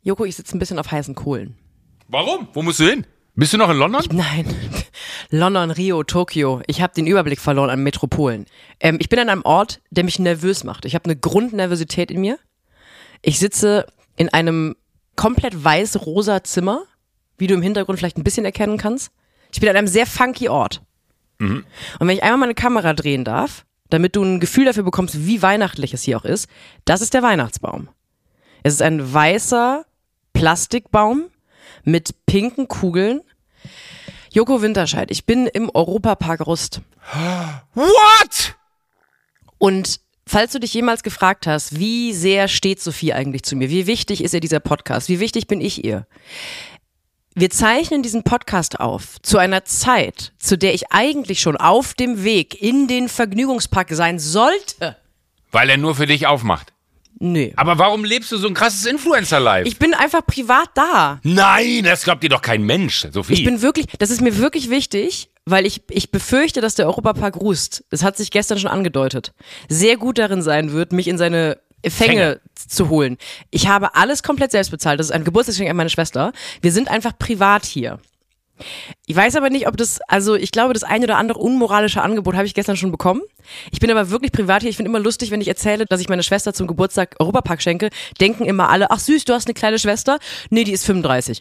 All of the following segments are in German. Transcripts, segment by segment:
Joko, ich sitze ein bisschen auf heißen Kohlen. Warum? Wo musst du hin? Bist du noch in London? Nein, London, Rio, Tokio. Ich habe den Überblick verloren an Metropolen. Ich bin an einem Ort, der mich nervös macht. Ich habe eine Grundnervosität in mir. Ich sitze in einem komplett weiß-rosa Zimmer, wie du im Hintergrund vielleicht ein bisschen erkennen kannst. Ich bin an einem sehr funky Ort. Und wenn ich einmal meine Kamera drehen darf, damit du ein Gefühl dafür bekommst, wie weihnachtlich es hier auch ist, das ist der Weihnachtsbaum. Es ist ein weißer Plastikbaum mit pinken Kugeln. Joko Winterscheid, ich bin im Europapark Rust. What? Und falls du dich jemals gefragt hast, wie sehr steht Sophie eigentlich zu mir? Wie wichtig ist ihr dieser Podcast? Wie wichtig bin ich ihr? Wir zeichnen diesen Podcast auf zu einer Zeit, zu der ich eigentlich schon auf dem Weg in den Vergnügungspark sein sollte. Weil er nur für dich aufmacht. Nö. Aber warum lebst du so ein krasses Influencer-Life? Ich bin einfach privat da. Nein, das glaubt dir doch kein Mensch, Sophie. Das ist mir wirklich wichtig, weil ich befürchte, dass der Europapark Rust, das hat sich gestern schon angedeutet, sehr gut darin sein wird, mich in seine Fänge zu holen. Ich habe alles komplett selbst bezahlt. Das ist ein Geburtstagsgeschenk an meine Schwester. Wir sind einfach privat hier. Ich weiß aber nicht, ich glaube, das ein oder andere unmoralische Angebot habe ich gestern schon bekommen. Ich bin aber wirklich privat hier. Ich finde immer lustig, wenn ich erzähle, dass ich meine Schwester zum Geburtstag Europapark schenke, denken immer alle, ach süß, du hast eine kleine Schwester? Nee, die ist 35.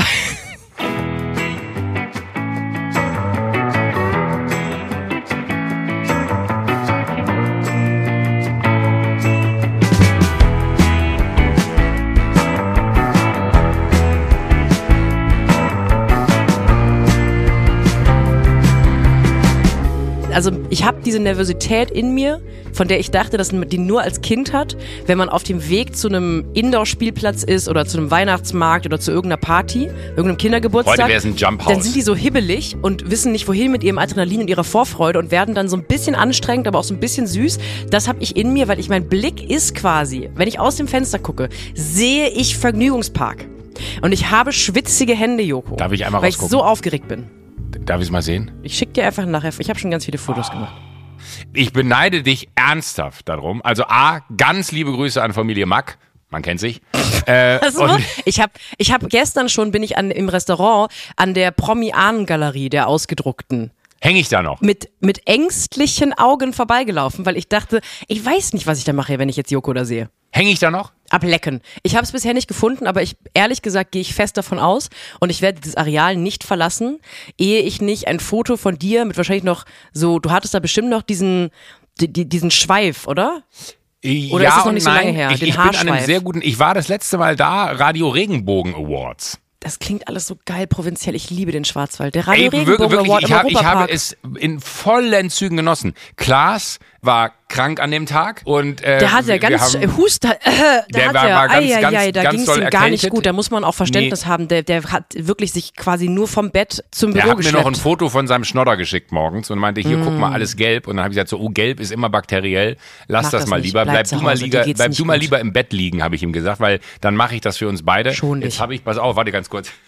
Also ich habe diese Nervosität in mir, von der ich dachte, dass man die nur als Kind hat, wenn man auf dem Weg zu einem Indoor-Spielplatz ist oder zu einem Weihnachtsmarkt oder zu irgendeiner Party, irgendeinem Kindergeburtstag. Heute wäre es ein Jump-House. Dann sind die so hibbelig und wissen nicht wohin mit ihrem Adrenalin und ihrer Vorfreude und werden dann so ein bisschen anstrengend, aber auch so ein bisschen süß. Das habe ich in mir, weil mein Blick ist quasi, wenn ich aus dem Fenster gucke, sehe ich Vergnügungspark. Und ich habe schwitzige Hände, Joko. Darf ich einmal weil rausgucken? ich so aufgeregt bin. Darf ich es mal sehen? Ich schicke dir einfach nachher, ich habe schon ganz viele Fotos gemacht. Ich beneide dich ernsthaft darum. Also ganz liebe Grüße an Familie Mack. Man kennt sich. Ich hab gestern schon, bin ich im Restaurant an der Promi-Ahnen-Galerie der Ausgedruckten. Hänge ich da noch? Mit ängstlichen Augen vorbeigelaufen, weil ich dachte, ich weiß nicht, was ich da mache, wenn ich jetzt Joko da sehe. Hänge ich da noch? Ablecken. Ich habe es bisher nicht gefunden, aber ehrlich gesagt gehe ich fest davon aus und ich werde dieses Areal nicht verlassen, ehe ich nicht ein Foto von dir mit wahrscheinlich noch so, du hattest da bestimmt noch diesen Schweif, oder? Oder ja ist das noch nicht so nein. lange her? Ich bin an einem sehr guten, ich war das letzte Mal da, Radio Regenbogen Awards. Das klingt alles so geil provinziell. Ich liebe den Schwarzwald. Der Radio Regenbogen wirklich, Award im Europapark. Ich habe es in vollen Zügen genossen. Klaas war krank an dem Tag und der hat ja ganz Huster. Da ging es ihm gar nicht gut. Da muss man auch Verständnis haben. Der hat wirklich sich quasi nur vom Bett zum Büro geschleppt. Der hat mir noch ein Foto von seinem Schnodder geschickt morgens und meinte, hier, guck mal, alles gelb. Und dann habe ich gesagt, so, gelb ist immer bakteriell. Lass das mal lieber. Bleib du mal lieber im Bett liegen, habe ich ihm gesagt, weil dann mache ich das für uns beide. Schon Jetzt habe ich, pass auf, warte ganz kurz.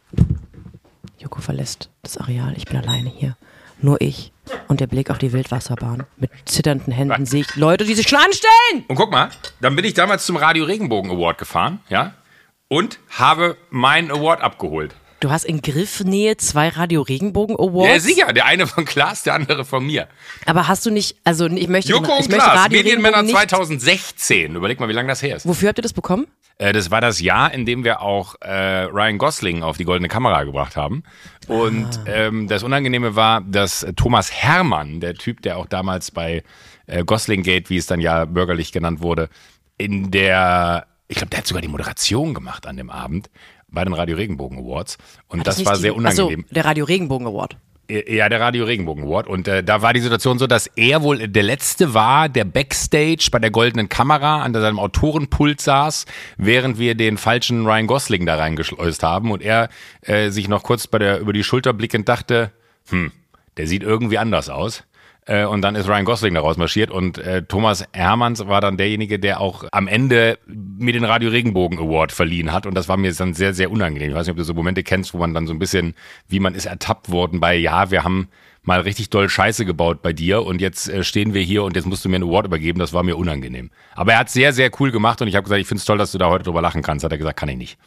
Joko verlässt das Areal. Ich bin alleine hier. Nur ich und der Blick auf die Wildwasserbahn. Mit zitternden Händen sehe ich Leute, die sich schon anstellen. Und guck mal, dann bin ich damals zum Radio Regenbogen Award gefahren, ja, und habe meinen Award abgeholt. Du hast in Griffnähe 2 Radio Regenbogen Awards? Ja, sicher. Der eine von Klaas, der andere von mir. Aber hast du nicht, also ich möchte... Joko und Klaas, Medienmänner 2016. Überleg mal, wie lange das her ist. Wofür habt ihr das bekommen? Das war das Jahr, in dem wir auch Ryan Gosling auf die goldene Kamera gebracht haben. Und das Unangenehme war, dass Thomas Hermann, der Typ, der auch damals bei Gosling-Gate, wie es dann ja bürgerlich genannt wurde, ich glaube, der hat sogar die Moderation gemacht an dem Abend bei den Radio Regenbogen Awards. Und das war sehr unangenehm. Achso, der Radio Regenbogen Award. Ja, der Radio Regenbogen Award. Und da war die Situation so, dass er wohl der Letzte war, der Backstage bei der goldenen Kamera an seinem Autorenpult saß, während wir den falschen Ryan Gosling da reingeschleust haben. Und er sich noch kurz über die Schulter blickend dachte, der sieht irgendwie anders aus. Und dann ist Ryan Gosling da rausmarschiert und Thomas Hermanns war dann derjenige, der auch am Ende mir den Radio Regenbogen Award verliehen hat und das war mir dann sehr, sehr unangenehm. Ich weiß nicht, ob du so Momente kennst, wo man dann so ein bisschen, wie man ist ertappt worden bei, ja, wir haben mal richtig doll Scheiße gebaut bei dir und jetzt stehen wir hier und jetzt musst du mir einen Award übergeben, das war mir unangenehm. Aber er hat sehr, sehr cool gemacht und ich habe gesagt, ich finde es toll, dass du da heute drüber lachen kannst. Hat er gesagt, kann ich nicht.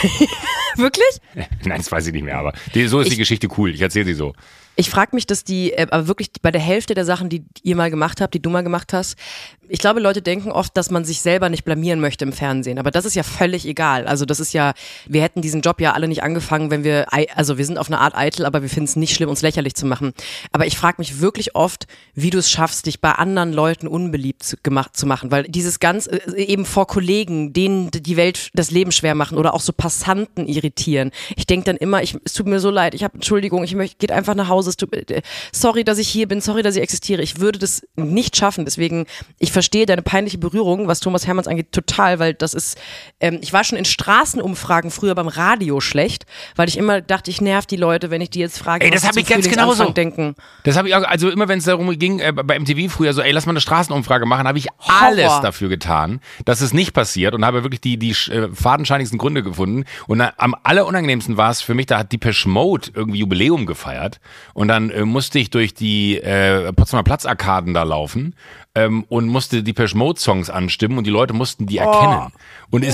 Wirklich? Nein, das weiß ich nicht mehr, aber so ist die Geschichte cool. Ich erzähle sie so. Ich frage mich, dass aber wirklich bei der Hälfte der Sachen, die ihr mal gemacht habt, die du mal gemacht hast, ich glaube, Leute denken oft, dass man sich selber nicht blamieren möchte im Fernsehen. Aber das ist ja völlig egal. Also das ist ja, wir hätten diesen Job ja alle nicht angefangen, wenn wir sind auf eine Art eitel, aber wir finden es nicht schlimm, uns lächerlich zu machen. Aber ich frage mich wirklich oft, wie du es schaffst, dich bei anderen Leuten unbeliebt zu machen. Weil dieses ganz, eben vor Kollegen, denen die Welt das Leben schwer machen oder auch so Passanten irritieren. Ich denke dann immer, es tut mir so leid, Entschuldigung, geht einfach nach Hause. Sorry, dass ich hier bin, sorry, dass ich existiere. Ich würde das nicht schaffen. Deswegen, ich verstehe deine peinliche Berührung, was Thomas Hermanns angeht, total, weil das ist, ich war schon in Straßenumfragen früher beim Radio schlecht, weil ich immer dachte, ich nerv die Leute, wenn ich die jetzt frage, das habe ich ganz genauso. Denken. Das habe ich auch, also immer wenn es darum ging, bei MTV früher so, lass mal eine Straßenumfrage machen, habe ich alles dafür getan, dass es nicht passiert und habe wirklich die fadenscheinigsten Gründe gefunden. Und am allerunangenehmsten war es für mich, da hat Depeche Mode irgendwie Jubiläum gefeiert und dann musste ich durch die Potsdamer Platzarkaden da laufen und musste Depeche Mode Songs anstimmen und die Leute mussten die erkennen. Und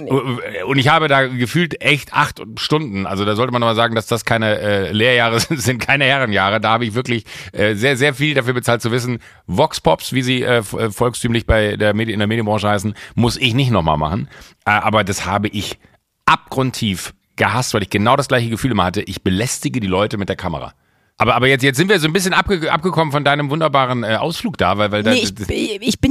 und ich habe da gefühlt echt 8 Stunden, also da sollte man mal sagen, dass das keine Lehrjahre sind, keine Herrenjahre. Da habe ich wirklich sehr, sehr viel dafür bezahlt zu wissen, Vox Pops, wie sie volkstümlich in der Medienbranche heißen, muss ich nicht nochmal machen. Aber das habe ich abgrundtief gehasst, weil ich genau das gleiche Gefühl immer hatte, ich belästige die Leute mit der Kamera. Aber jetzt sind wir so ein bisschen abgekommen von deinem wunderbaren Ausflug da, weil nee, ich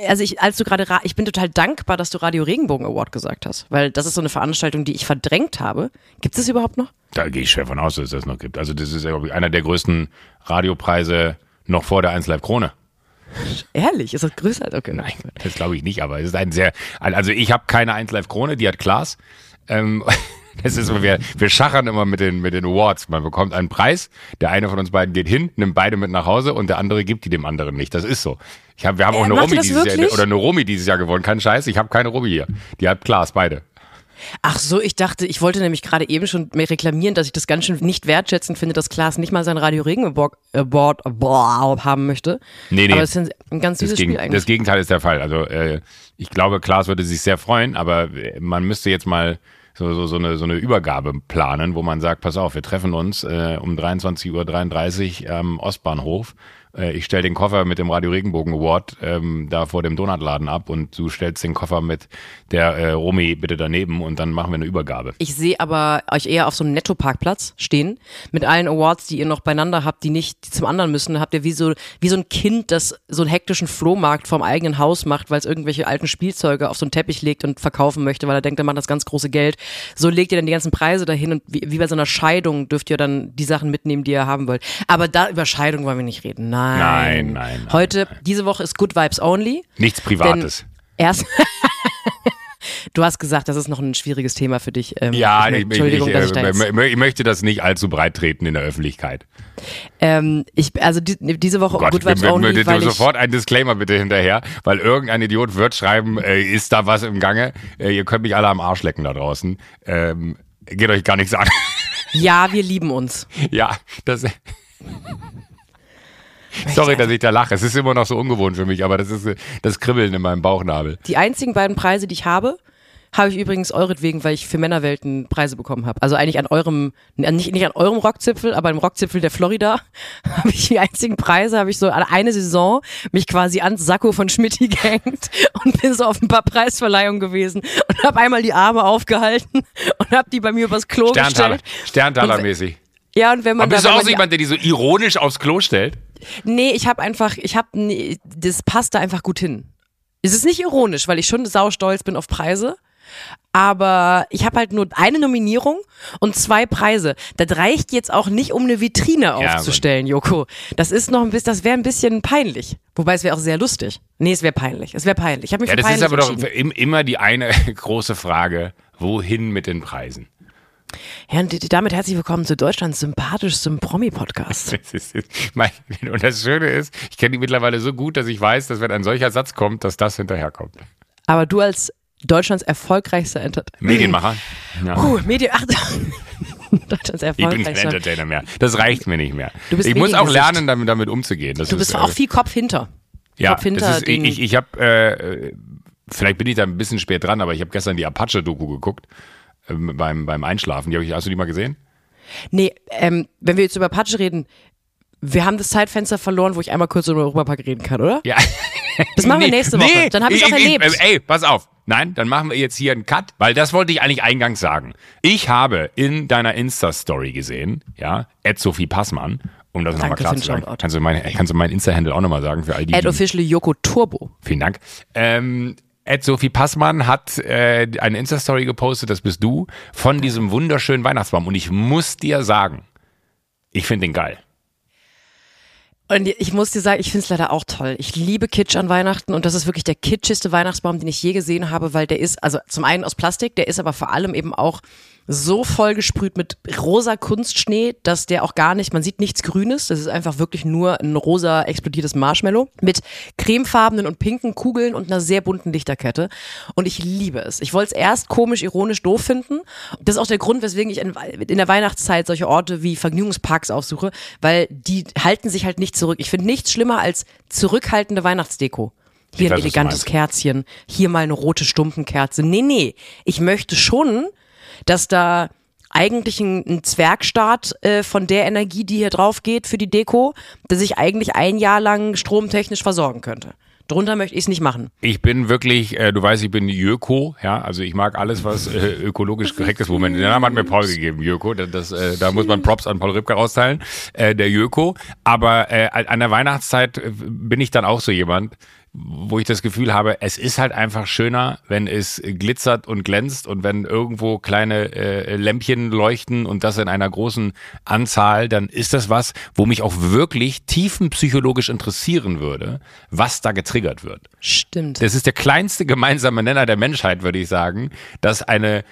bin total dankbar, dass du Radio Regenbogen Award gesagt hast, weil das ist so eine Veranstaltung, die ich verdrängt habe. Gibt es überhaupt noch? Da gehe ich schwer von aus, dass es das noch gibt. Also das ist ja einer der größten Radiopreise noch vor der 1 Live Krone. Ehrlich? Ist das größer? Okay. Nein, das glaube ich nicht, aber es ist also ich habe keine 1 Live Krone, die hat Klaas. Das ist, wir schachern immer mit den Awards. Man bekommt einen Preis, der eine von uns beiden geht hin, nimmt beide mit nach Hause und der andere gibt die dem anderen nicht. Das ist so. Wir haben auch eine Romy dieses Jahr gewonnen. Kein Scheiß, ich habe keine Romy hier. Die hat Klaas, beide. Ach so, ich wollte nämlich gerade eben schon reklamieren, dass ich das ganz schön nicht wertschätzend finde, dass Klaas nicht mal sein Radio Regenbogen Award haben möchte. Nee. Aber es ist ein ganz süßes Spiel eigentlich. Das Gegenteil ist der Fall. Also ich glaube, Klaas würde sich sehr freuen, aber man müsste jetzt mal so eine Übergabe planen, wo man sagt, pass auf, wir treffen uns um 23:33 Uhr am Ostbahnhof. Ich stelle den Koffer mit dem Radio Regenbogen Award da vor dem Donutladen ab und du stellst den Koffer mit der Romy bitte daneben und dann machen wir eine Übergabe. Ich sehe aber euch eher auf so einem Netto-Parkplatz stehen mit allen Awards, die ihr noch beieinander habt, die zum anderen müssen. Habt ihr wie so ein Kind, das so einen hektischen Flohmarkt vorm eigenen Haus macht, weil es irgendwelche alten Spielzeuge auf so einen Teppich legt und verkaufen möchte, weil er denkt, er macht das ganz große Geld. So legt ihr dann die ganzen Preise dahin und wie bei so einer Scheidung dürft ihr dann die Sachen mitnehmen, die ihr haben wollt. Aber über Scheidung wollen wir nicht reden. Nein. Heute, diese Woche ist Good Vibes Only. Nichts Privates. Du hast gesagt, das ist noch ein schwieriges Thema für dich. Entschuldigung, dass ich da jetzt... Ich möchte das nicht allzu breit treten in der Öffentlichkeit. Diese Woche Good Vibes Only, weil sofort ein Disclaimer bitte hinterher, weil irgendein Idiot wird schreiben, ist da was im Gange? Ihr könnt mich alle am Arsch lecken da draußen. Geht euch gar nichts an. Ja, wir lieben uns. Ja, das... Sorry, dass ich da lache. Es ist immer noch so ungewohnt für mich, aber das ist das Kribbeln in meinem Bauchnabel. Die einzigen beiden Preise, die ich habe ich übrigens euretwegen, weil ich für Männerwelten Preise bekommen habe. Also eigentlich nicht an eurem Rockzipfel, aber im Rockzipfel der Florida habe ich die einzigen Preise, habe ich so eine Saison mich quasi ans Sakko von Schmidti gehängt und bin so auf ein paar Preisverleihungen gewesen und habe einmal die Arme aufgehalten und habe die bei mir übers Klo gestellt. Sterntaler-mäßig. Ja, und wenn man aber bist du auch so jemand, der die so ironisch aufs Klo stellt? Nee, das passt da einfach gut hin. Es ist nicht ironisch, weil ich schon saustolz bin auf Preise, aber ich habe halt nur eine Nominierung und 2 Preise. Das reicht jetzt auch nicht, um eine Vitrine aufzustellen, Joko. Das wäre ein bisschen peinlich. Wobei es wäre auch sehr lustig. Nee, es wäre peinlich. Ich habe mich für peinlich entschieden. Das ist aber doch immer die eine große Frage, wohin mit den Preisen? Ja, und damit herzlich willkommen zu Deutschlands sympathischstem Promi-Podcast. Und das Schöne ist, ich kenne die mittlerweile so gut, dass ich weiß, dass wenn ein solcher Satz kommt, dass das hinterherkommt. Aber du als Deutschlands erfolgreichster Medienmacher. Ja. Deutschlands erfolgreichster. Ich bin kein Entertainer mehr. Das reicht mir nicht mehr. Ich muss auch lernen, damit umzugehen. Du bist auch viel Kopf hinter. Ja, Kopf hinter ich habe, vielleicht bin ich da ein bisschen spät dran, aber ich habe gestern die Apache-Doku geguckt, beim Einschlafen. Hast du die mal gesehen? Nee, wenn wir jetzt über Apache reden, wir haben das Zeitfenster verloren, wo ich einmal kurz über Europapark reden kann, oder? Ja. Das machen wir nächste Woche. Dann habe ich auch erlebt. Ey, pass auf. Nein, dann machen wir jetzt hier einen Cut, weil das wollte ich eigentlich eingangs sagen. Ich habe in deiner Insta-Story gesehen, ja, @Sophie Passmann, um das nochmal klar zu sagen. Kannst du meinen Insta-Handle auch nochmal sagen für all die? @officially Joko Turbo. Vielen Dank. Sophie Passmann hat eine Insta-Story gepostet, das bist du, von diesem wunderschönen Weihnachtsbaum. Und ich muss dir sagen, ich finde den geil. Und ich muss dir sagen, ich finde es leider auch toll. Ich liebe Kitsch an Weihnachten und das ist wirklich der kitschigste Weihnachtsbaum, den ich je gesehen habe, weil der ist, also zum einen aus Plastik, der ist aber vor allem eben auch so vollgesprüht mit rosa Kunstschnee, dass der auch gar nicht, man sieht nichts Grünes, das ist einfach wirklich nur ein rosa explodiertes Marshmallow mit cremefarbenen und pinken Kugeln und einer sehr bunten Lichterkette und ich liebe es. Ich wollte es erst komisch, ironisch, doof finden. Das ist auch der Grund, weswegen ich in der Weihnachtszeit solche Orte wie Vergnügungsparks aufsuche, weil die halten sich halt nicht zurück. Ich finde nichts schlimmer als zurückhaltende Weihnachtsdeko. Hier ein elegantes Kerzchen, hier mal eine rote Stumpenkerze. Nee, ich möchte schon, dass da eigentlich ein Zwergstaat von der Energie, die hier drauf geht für die Deko, dass ich eigentlich ein Jahr lang stromtechnisch versorgen könnte. Drunter möchte ich es nicht machen. Ich bin wirklich, du weißt, ich bin Jöko, ja, also ich mag alles, was ökologisch korrekt ist. Moment, den Namen hat mir Paul gegeben, Jöko, da muss man Props an Paul Ripke austeilen, der Jöko. Aber an der Weihnachtszeit bin ich dann auch so jemand, wo ich das Gefühl habe, es ist halt einfach schöner, wenn es glitzert und glänzt und wenn irgendwo kleine Lämpchen leuchten und das in einer großen Anzahl, dann ist das was, wo mich auch wirklich tiefenpsychologisch interessieren würde, was da getriggert wird. Stimmt. Das ist der kleinste gemeinsame Nenner der Menschheit, würde ich sagen, dass eine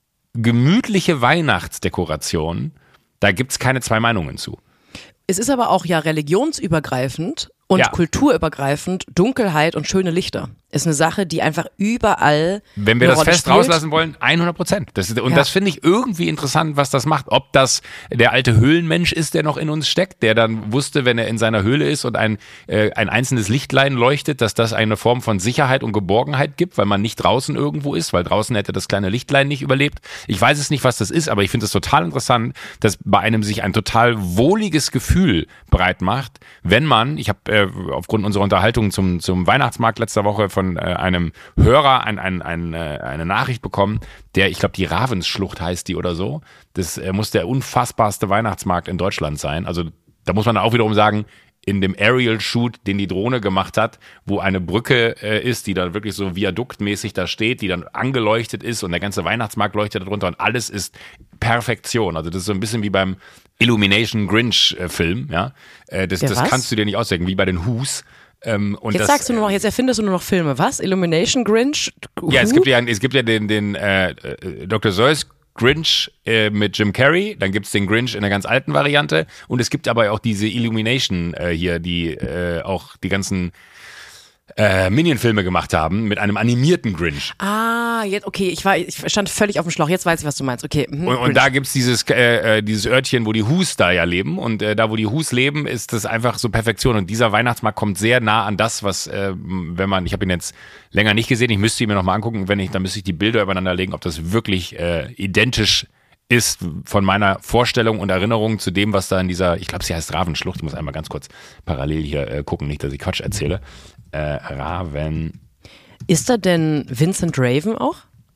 gemütliche Weihnachtsdekoration, da gibt's keine zwei Meinungen zu. Es ist aber auch ja religionsübergreifend und kulturübergreifend Dunkelheit und schöne Lichter. Ist eine Sache, die einfach überall. Wenn wir das fest rauslassen wollen, 100%. Das finde ich irgendwie interessant, was das macht. Ob das der alte Höhlenmensch ist, der noch in uns steckt, der dann wusste, wenn er in seiner Höhle ist und ein einzelnes Lichtlein leuchtet, dass das eine Form von Sicherheit und Geborgenheit gibt, weil man nicht draußen irgendwo ist, weil draußen hätte das kleine Lichtlein nicht überlebt. Ich weiß es nicht, was das ist, aber ich finde es total interessant, dass bei einem sich ein total wohliges Gefühl breit macht, wenn man, ich habe aufgrund unserer Unterhaltung zum Weihnachtsmarkt letzter Woche von einem Hörer eine Nachricht bekommen, ich glaube die Ravensschlucht heißt die oder so. Das muss der unfassbarste Weihnachtsmarkt in Deutschland sein. Also da muss man auch wiederum sagen, in dem Aerial-Shoot, den die Drohne gemacht hat, wo eine Brücke ist, die da wirklich so viaduktmäßig da steht, die dann angeleuchtet ist und der ganze Weihnachtsmarkt leuchtet darunter und alles ist Perfektion. Also das ist so ein bisschen wie beim Illumination Grinch-Film. Ja? Das kannst du dir nicht ausdenken, wie bei den Who's. Und jetzt erfindest du nur noch Filme. Was? Illumination Grinch? Ja, es gibt ja den Dr. Seuss Grinch mit Jim Carrey, dann gibt's den Grinch in der ganz alten Variante und es gibt aber auch diese Illumination hier, die auch die ganzen Minion-Filme gemacht haben mit einem animierten Grinch. Ah, jetzt, okay, ich stand völlig auf dem Schlauch, jetzt weiß ich, was du meinst, okay. Und da gibt's dieses Örtchen, wo die Who's da ja leben und da, wo die Who's leben, ist das einfach so Perfektion und dieser Weihnachtsmarkt kommt sehr nah an das, was, ich habe ihn jetzt länger nicht gesehen, ich müsste ihn mir nochmal angucken, dann müsste ich die Bilder übereinander legen, ob das wirklich identisch ist von meiner Vorstellung und Erinnerung zu dem, was da in dieser, ich glaube, sie heißt Ravensschlucht, ich muss einmal ganz kurz parallel hier gucken, nicht, dass ich Quatsch erzähle. Ist da denn Vincent Raven auch?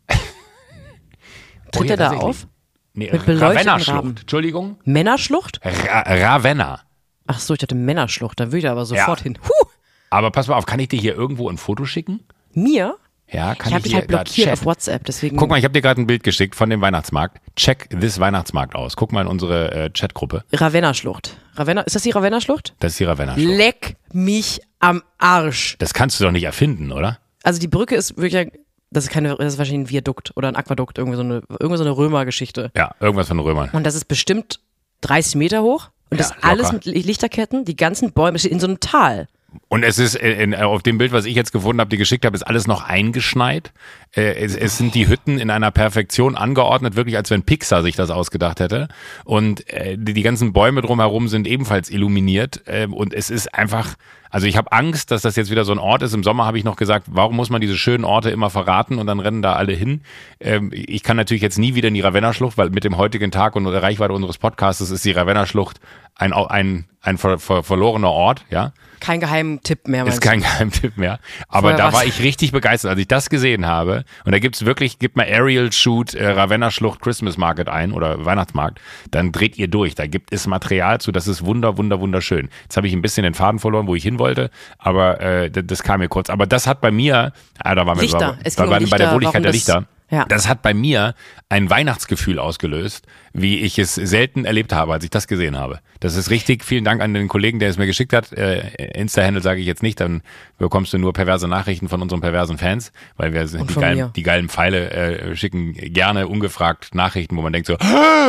Tritt er da auf? Nee, mit beleuchteten Ravenna-Schlucht, Entschuldigung. Männerschlucht? Ravenna. Ach so, ich dachte Männerschlucht, da würde ich aber sofort hin. Aber pass mal auf, kann ich dir hier irgendwo ein Foto schicken? Mir? Ja, ich habe dich halt blockiert auf WhatsApp, deswegen. Guck mal, ich habe dir gerade ein Bild geschickt von dem Weihnachtsmarkt. Check this Weihnachtsmarkt aus. Guck mal in unsere Chatgruppe. Ravenna-Schlucht. Ist das die Ravenna-Schlucht? Das ist die Ravenna-Schlucht. Leck mich am Arsch. Das kannst du doch nicht erfinden, oder? Also die Brücke ist wirklich das ist wahrscheinlich ein Viadukt oder ein Aquädukt, irgendwie so eine Römergeschichte. Ja, irgendwas von Römern. Und das ist bestimmt 30 Meter hoch und das alles mit Lichterketten, die ganzen Bäume, steht in so einem Tal. Und es ist auf dem Bild, was ich jetzt gefunden habe, die geschickt habe, ist alles noch eingeschneit. Es sind die Hütten in einer Perfektion angeordnet, wirklich als wenn Pixar sich das ausgedacht hätte. Und die ganzen Bäume drumherum sind ebenfalls illuminiert. Und es ist einfach, also ich habe Angst, dass das jetzt wieder so ein Ort ist. Im Sommer habe ich noch gesagt, warum muss man diese schönen Orte immer verraten und dann rennen da alle hin. Ich kann natürlich jetzt nie wieder in die Ravenna-Schlucht, weil mit dem heutigen Tag und der Reichweite unseres Podcasts ist die Ravenna-Schlucht ein verlorener Ort, ja. Kein Geheimtipp mehr. Ist kein Geheimtipp mehr. Aber da war ich richtig begeistert, als ich das gesehen habe. Und da gibt's mal Aerial Shoot Ravenna-Schlucht Christmas Market ein oder Weihnachtsmarkt. Dann dreht ihr durch. Da gibt es Material zu. Das ist wunderschön. Jetzt habe ich ein bisschen den Faden verloren, wo ich hin wollte. Aber das kam mir kurz. Aber das hat bei mir, da waren wir bei der Wohligkeit der Lichter. Ja. Das hat bei mir ein Weihnachtsgefühl ausgelöst, wie ich es selten erlebt habe, als ich das gesehen habe. Das ist richtig. Vielen Dank an den Kollegen, der es mir geschickt hat. Insta-Handle sage ich jetzt nicht, dann bekommst du nur perverse Nachrichten von unseren perversen Fans, weil wir die geilen Pfeile schicken gerne ungefragt Nachrichten, wo man denkt so,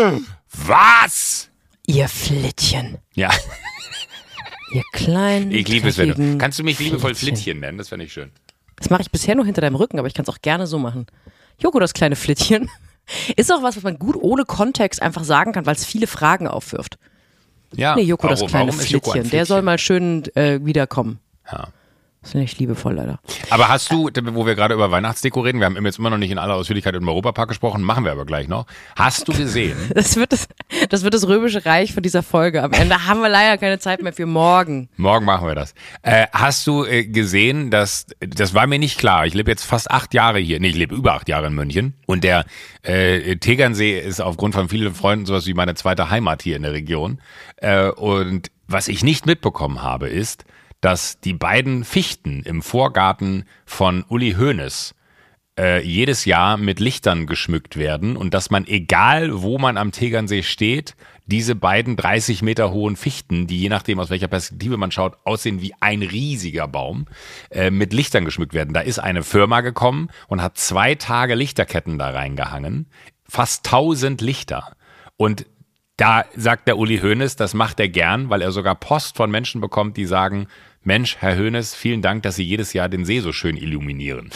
was? Ihr Flittchen. Ja. Ihr kleinen. Ich liebe es, kannst du mich liebevoll Flittchen nennen? Das fände ich schön. Das mache ich bisher nur hinter deinem Rücken, aber ich kann es auch gerne so machen. Joko, das kleine Flittchen. Ist auch was man gut ohne Kontext einfach sagen kann, weil es viele Fragen aufwirft. Ja. Nee, Joko, das kleine Flittchen. Der soll mal schön wiederkommen. Ja. Das finde ich liebevoll, leider. Aber hast du, wo wir gerade über Weihnachtsdeko reden, wir haben jetzt immer noch nicht in aller Ausführlichkeit im Europapark gesprochen, machen wir aber gleich noch. Hast du gesehen? Das wird das Römische Reich von dieser Folge. Am Ende haben wir leider keine Zeit mehr für morgen. Morgen machen wir das. Hast du gesehen, das war mir nicht klar. Ich lebe jetzt fast 8 Jahre hier. Nee, ich lebe über 8 Jahre in München. Und der Tegernsee ist aufgrund von vielen Freunden sowas wie meine zweite Heimat hier in der Region. Und was ich nicht mitbekommen habe, ist, dass die beiden Fichten im Vorgarten von Uli Hoeneß jedes Jahr mit Lichtern geschmückt werden und dass man, egal wo man am Tegernsee steht, diese beiden 30 Meter hohen Fichten, die je nachdem aus welcher Perspektive man schaut, aussehen wie ein riesiger Baum, mit Lichtern geschmückt werden. Da ist eine Firma gekommen und hat 2 Tage Lichterketten da reingehangen, fast 1000 Lichter. Und da sagt der Uli Hoeneß, das macht er gern, weil er sogar Post von Menschen bekommt, die sagen, Mensch, Herr Hoeneß, vielen Dank, dass Sie jedes Jahr den See so schön illuminieren.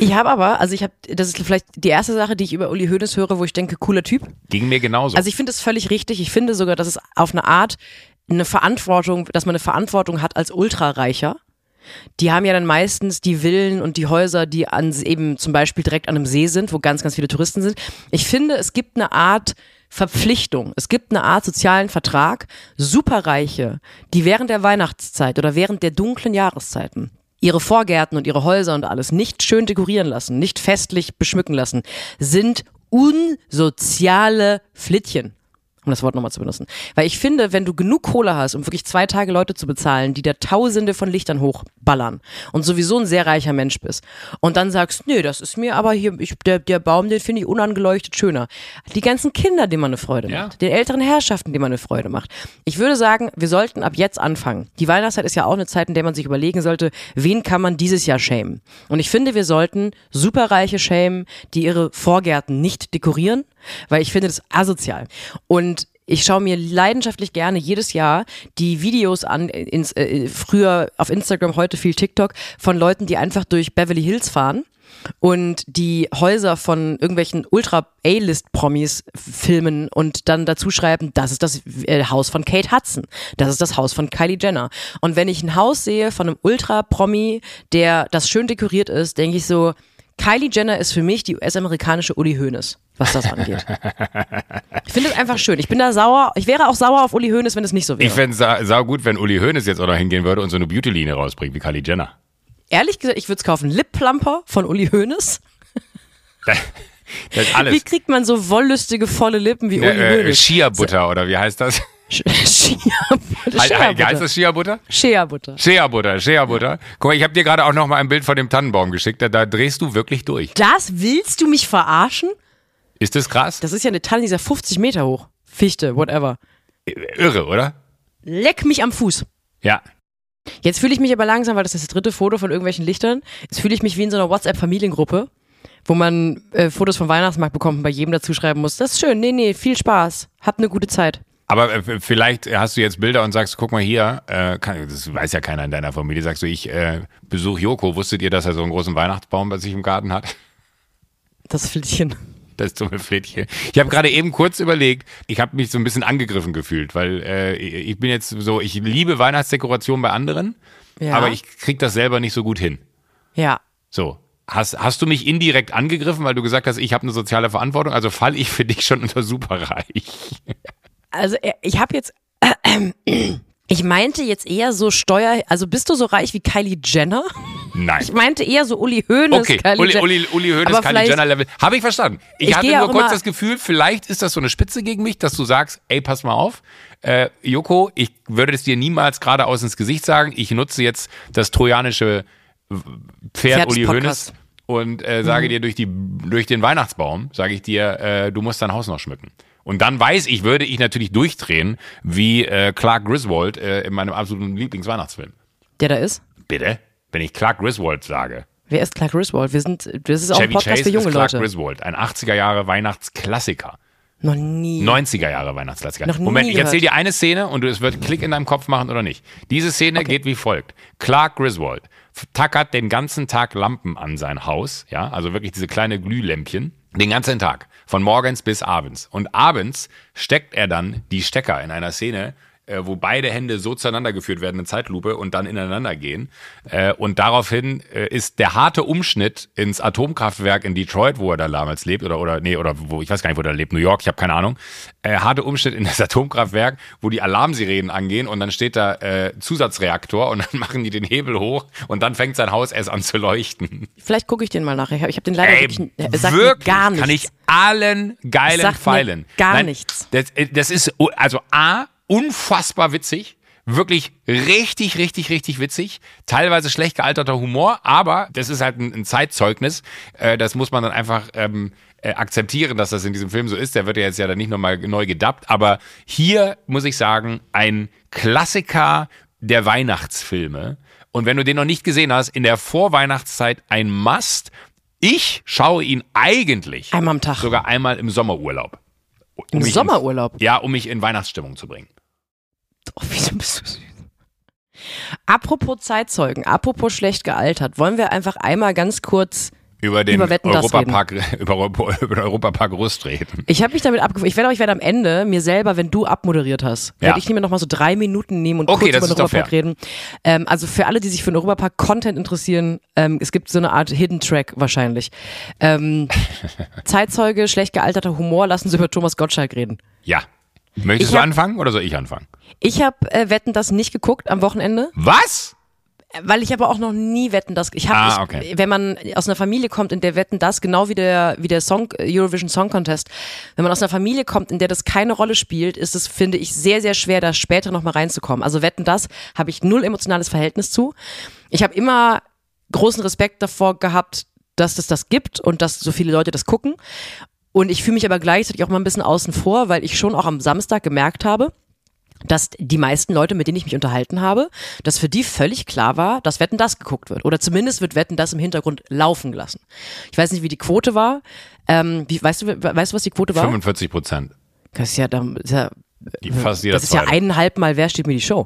Das ist vielleicht die erste Sache, die ich über Uli Hoeneß höre, wo ich denke, cooler Typ. Ging mir genauso. Also ich finde es völlig richtig. Ich finde sogar, dass es auf eine Art dass man eine Verantwortung hat als Ultrareicher. Die haben ja dann meistens die Villen und die Häuser, die eben zum Beispiel direkt an einem See sind, wo ganz, ganz viele Touristen sind. Ich finde, es gibt eine Art Verpflichtung. Es gibt eine Art sozialen Vertrag. Superreiche, die während der Weihnachtszeit oder während der dunklen Jahreszeiten ihre Vorgärten und ihre Häuser und alles nicht schön dekorieren lassen, nicht festlich beschmücken lassen, sind unsoziale Flittchen. Um das Wort nochmal zu benutzen. Weil ich finde, wenn du genug Kohle hast, um wirklich 2 Tage Leute zu bezahlen, die da Tausende von Lichtern hochballern und sowieso ein sehr reicher Mensch bist und dann sagst, nö, das ist mir aber hier, der Baum, den finde ich unangeleuchtet schöner. Die ganzen Kinder, denen man eine Freude macht, den älteren Herrschaften, denen man eine Freude macht. Ich würde sagen, wir sollten ab jetzt anfangen. Die Weihnachtszeit ist ja auch eine Zeit, in der man sich überlegen sollte, wen kann man dieses Jahr schämen. Und ich finde, wir sollten Superreiche schämen, die ihre Vorgärten nicht dekorieren, weil ich finde das asozial. Und ich schaue mir leidenschaftlich gerne jedes Jahr die Videos an, früher auf Instagram, heute viel TikTok, von Leuten, die einfach durch Beverly Hills fahren und die Häuser von irgendwelchen Ultra-A-List-Promis filmen und dann dazu schreiben, das ist das Haus von Kate Hudson, das ist das Haus von Kylie Jenner. Und wenn ich ein Haus sehe von einem Ultra-Promi, der das schön dekoriert ist, denke ich so, Kylie Jenner ist für mich die US-amerikanische Uli Hoeneß, was das angeht. Ich finde es einfach schön. Ich bin da sauer. Ich wäre auch sauer auf Uli Hoeneß, wenn es nicht so wäre. Ich fände es saugut, wenn Uli Hoeneß jetzt auch noch hingehen würde und so eine Beauty-Linie rausbringt wie Kylie Jenner. Ehrlich gesagt, ich würde es kaufen. Lip Plumper von Uli Hoeneß. Das ist alles. Wie kriegt man so wollüstige, volle Lippen wie Uli Hoeneß? Shea-Butter oder wie heißt das? Shea-Butter. Heißt das Shea-Butter? Shea-Butter. Shea-Butter. Guck mal, ich habe dir gerade auch noch mal ein Bild von dem Tannenbaum geschickt. Da drehst du wirklich durch. Das willst du mich verarschen? Ist das krass? Das ist ja eine Tanne, die ist ja 50 Meter hoch. Fichte, whatever. Irre, oder? Leck mich am Fuß. Ja. Jetzt fühle ich mich aber langsam, weil das ist das 3. Foto von irgendwelchen Lichtern. Jetzt fühle ich mich wie in so einer WhatsApp-Familiengruppe, wo man Fotos vom Weihnachtsmarkt bekommt und bei jedem dazu schreiben muss, das ist schön, nee, viel Spaß, habt eine gute Zeit. Aber vielleicht hast du jetzt Bilder und sagst, guck mal hier, das weiß ja keiner in deiner Familie, sagst du, ich besuche Joko, wusstet ihr, dass er so einen großen Weihnachtsbaum bei sich im Garten hat? Das Flittchen. Das dumme Flittchen. Ich habe gerade eben kurz überlegt, ich habe mich so ein bisschen angegriffen gefühlt, weil ich bin jetzt so, ich liebe Weihnachtsdekoration bei anderen, aber ich krieg das selber nicht so gut hin. Ja. So. Hast du mich indirekt angegriffen, weil du gesagt hast, ich habe eine soziale Verantwortung? Also falle ich für dich schon unter superreich? Also ich habe jetzt, ich meinte jetzt eher so also bist du so reich wie Kylie Jenner? Nein. Ich meinte eher so Uli Hoeneß, okay. Kylie Jenner. Uli Hoeneß, Kylie Jenner Level. Habe ich verstanden. Ich hatte nur kurz das Gefühl, vielleicht ist das so eine Spitze gegen mich, dass du sagst, ey, pass mal auf, Joko, ich würde es dir niemals geradeaus ins Gesicht sagen. Ich nutze jetzt das trojanische Pferd Uli Hoeneß und sage dir durch den Weihnachtsbaum, sage ich dir, du musst dein Haus noch schmücken. Und dann würde ich natürlich durchdrehen, wie Clark Griswold in meinem absoluten Lieblingsweihnachtsfilm. Der da ist? Bitte? Wenn ich Clark Griswold sage. Wer ist Clark Griswold? Das ist auch Chevy ein Podcast Chase für junge ist Clark Leute. Griswold, ein 80er Jahre Weihnachtsklassiker. Noch nie. 90er Jahre Weihnachtsklassiker. Noch nie Moment, ich gehört. erzähle dir eine Szene und es wird Klick in deinem Kopf machen oder nicht. Diese Szene geht wie folgt. Clark Griswold tackert den ganzen Tag Lampen an sein Haus, ja, also wirklich diese kleine Glühlämpchen, den ganzen Tag, von morgens bis abends. Und abends steckt er dann die Stecker in einer Szene, wo beide Hände so zueinander geführt werden in Zeitlupe und dann ineinander gehen. Und daraufhin ist der harte Umschnitt ins Atomkraftwerk in Detroit, wo er da damals lebt, oder wo, ich weiß gar nicht, wo er lebt, New York, ich habe keine Ahnung. Harte Umschnitt in das Atomkraftwerk, wo die Alarmsirenen angehen und dann steht da Zusatzreaktor und dann machen die den Hebel hoch und dann fängt sein Haus erst an zu leuchten. Vielleicht gucke ich den mal nachher. Ich habe den leider wirklich, sagt mir gar nichts. Kann ich allen geilen Pfeilen. Gar nichts. Das ist, also A, unfassbar witzig, wirklich richtig, richtig, richtig witzig, teilweise schlecht gealterter Humor, aber das ist halt ein Zeitzeugnis, das muss man dann einfach akzeptieren, dass das in diesem Film so ist, der wird ja jetzt ja dann nicht nochmal neu gedubbt, aber hier muss ich sagen, ein Klassiker der Weihnachtsfilme und wenn du den noch nicht gesehen hast, in der Vorweihnachtszeit ein Must, ich schaue ihn eigentlich einmal am Tag. Sogar einmal im Sommerurlaub. Im Sommerurlaub? Um mich in Weihnachtsstimmung zu bringen. Oh, wieso bist du süß? Apropos Zeitzeugen, apropos schlecht gealtert, wollen wir einfach einmal ganz kurz über den Europapark Rust reden. Ich habe mich damit abgefunden. Ich werde am Ende mir selber, wenn du abmoderiert hast, werde ich mir noch mal so 3 Minuten nehmen und kurz über den Europapark reden. Also für alle, die sich für den Europapark-Content interessieren, es gibt so eine Art Hidden Track wahrscheinlich. Zeitzeuge, schlecht gealterter Humor, lassen Sie über Thomas Gottschalk reden. Ja. Möchtest du anfangen oder soll ich anfangen? Ich habe Wetten, das nicht geguckt am Wochenende. Was? Weil ich aber auch noch nie Wetten, das. Wenn man aus einer Familie kommt, in der Wetten, das, genau wie der Eurovision Song Contest, wenn man aus einer Familie kommt, in der das keine Rolle spielt, ist es, finde ich, sehr, sehr schwer, da später nochmal reinzukommen. Also Wetten, das habe ich null emotionales Verhältnis zu. Ich habe immer großen Respekt davor gehabt, dass es das gibt und dass so viele Leute das gucken. Und ich fühle mich aber gleichzeitig auch mal ein bisschen außen vor, weil ich schon auch am Samstag gemerkt habe, dass die meisten Leute, mit denen ich mich unterhalten habe, dass für die völlig klar war, dass Wetten, das geguckt wird. Oder zumindest wird Wetten, das im Hintergrund laufen gelassen. Ich weiß nicht, wie die Quote war. Weißt du, was die Quote war? 45%. Das ist ja, fast jeder das ist ja 1,5 Mal Wer steht mir die Show.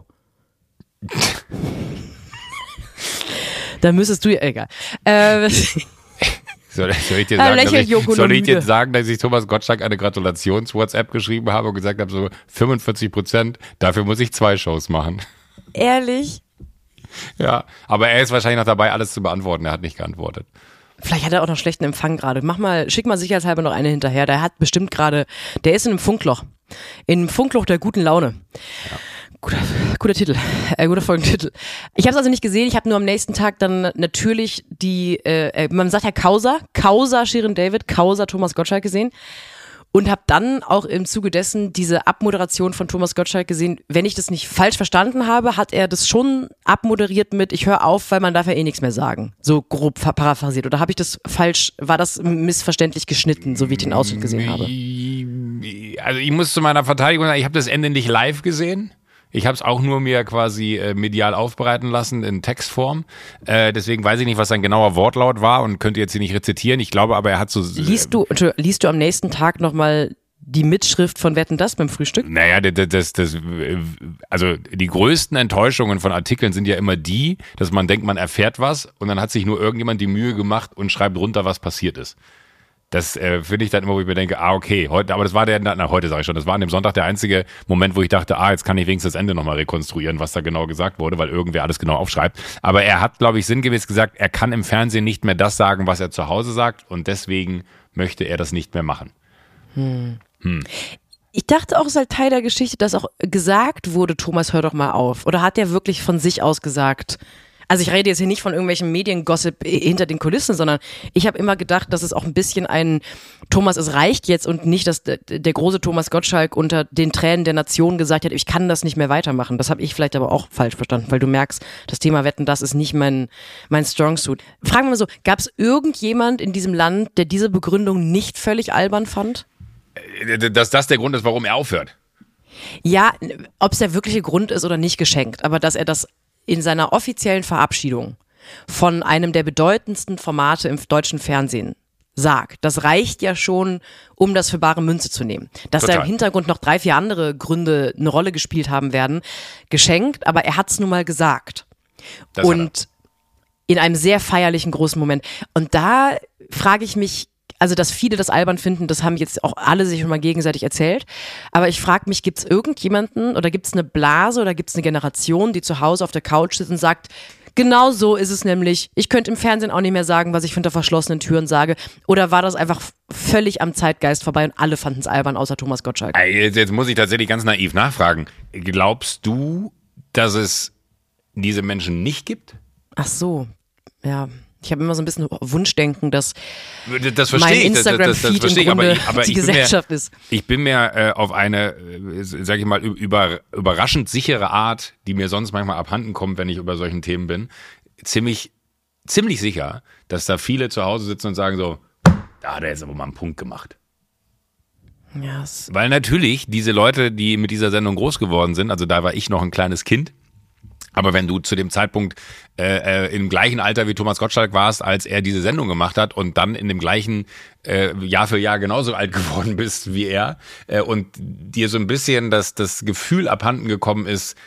Da müsstest du, egal. Soll ich dir sagen, dass ich Thomas Gottschalk eine Gratulations-WhatsApp geschrieben habe und gesagt habe, so 45%, dafür muss ich 2 Shows machen. Ehrlich? Ja, aber er ist wahrscheinlich noch dabei, alles zu beantworten. Er hat nicht geantwortet. Vielleicht hat er auch noch schlechten Empfang gerade. Schick mal sicherheitshalber noch eine hinterher. Der hat bestimmt gerade, der ist in einem Funkloch. In einem Funkloch der guten Laune. Ja. Guter Titel, guter Folgentitel. Ich habe es also nicht gesehen, ich habe nur am nächsten Tag dann natürlich man sagt ja Causa Shirin David, Causa Thomas Gottschalk gesehen und habe dann auch im Zuge dessen diese Abmoderation von Thomas Gottschalk gesehen. Wenn ich das nicht falsch verstanden habe, hat er das schon abmoderiert mit ich höre auf, weil man darf ja eh nichts mehr sagen. So grob paraphrasiert. Oder habe ich das falsch, war das missverständlich geschnitten, so wie ich den Ausschnitt gesehen habe? Also ich muss zu meiner Verteidigung sagen, ich habe das Ende nicht live gesehen. Ich habe es auch nur mir quasi medial aufbereiten lassen in Textform. Deswegen weiß ich nicht, was sein genauer Wortlaut war und könnte jetzt hier nicht rezitieren. Ich glaube aber, er hat so... Liest du am nächsten Tag nochmal die Mitschrift von Wetten, das beim Frühstück? Naja, also die größten Enttäuschungen von Artikeln sind ja immer die, dass man denkt, man erfährt was und dann hat sich nur irgendjemand die Mühe gemacht und schreibt runter, was passiert ist. Das finde ich dann immer, wo ich mir denke, okay, heute, aber das war heute sage ich schon, das war an dem Sonntag der einzige Moment, wo ich dachte, jetzt kann ich wenigstens das Ende nochmal rekonstruieren, was da genau gesagt wurde, weil irgendwer alles genau aufschreibt. Aber er hat, glaube ich, sinngemäß gesagt, er kann im Fernsehen nicht mehr das sagen, was er zu Hause sagt und deswegen möchte er das nicht mehr machen. Ich dachte auch, es ist halt Teil der Geschichte, dass auch gesagt wurde, Thomas, hör doch mal auf. Oder hat er wirklich von sich aus gesagt? Also ich rede jetzt hier nicht von irgendwelchen Mediengossip hinter den Kulissen, sondern ich habe immer gedacht, dass es auch ein bisschen ein Thomas, es reicht jetzt und nicht, dass der große Thomas Gottschalk unter den Tränen der Nation gesagt hat, ich kann das nicht mehr weitermachen. Das habe ich vielleicht aber auch falsch verstanden, weil du merkst, das Thema Wetten, das ist nicht mein Strongsuit. Fragen wir mal so, gab es irgendjemand in diesem Land, der diese Begründung nicht völlig albern fand? Dass das der Grund ist, warum er aufhört. Ja, ob es der wirkliche Grund ist oder nicht geschenkt, aber dass er das in seiner offiziellen Verabschiedung von einem der bedeutendsten Formate im deutschen Fernsehen sagt, das reicht ja schon, um das für bare Münze zu nehmen. Dass da im Hintergrund noch 3, 4 andere Gründe eine Rolle gespielt haben werden, geschenkt, aber er hat es nun mal gesagt. Und in einem sehr feierlichen großen Moment. Und da frage ich mich, also dass viele das albern finden, das haben jetzt auch alle sich schon mal gegenseitig erzählt. Aber ich frage mich, gibt es irgendjemanden oder gibt es eine Blase oder gibt es eine Generation, die zu Hause auf der Couch sitzt und sagt, genau so ist es nämlich. Ich könnte im Fernsehen auch nicht mehr sagen, was ich hinter verschlossenen Türen sage. Oder war das einfach völlig am Zeitgeist vorbei und alle fanden es albern, außer Thomas Gottschalk? Jetzt muss ich tatsächlich ganz naiv nachfragen. Glaubst du, dass es diese Menschen nicht gibt? Ach so, ja. Ich habe immer so ein bisschen Wunschdenken, dass mein Instagram-Feed im Grunde aber die Gesellschaft ist. Ich bin mir auf eine, sage ich mal, überraschend sichere Art, die mir sonst manchmal abhanden kommt, wenn ich über solchen Themen bin, ziemlich sicher, dass da viele zu Hause sitzen und sagen so, da hat er jetzt aber mal einen Punkt gemacht. Yes. Weil natürlich diese Leute, die mit dieser Sendung groß geworden sind, also da war ich noch ein kleines Kind, aber wenn du zu dem Zeitpunkt im gleichen Alter wie Thomas Gottschalk warst, als er diese Sendung gemacht hat und dann in dem gleichen Jahr für Jahr genauso alt geworden bist wie er und dir so ein bisschen das Gefühl abhanden gekommen ist,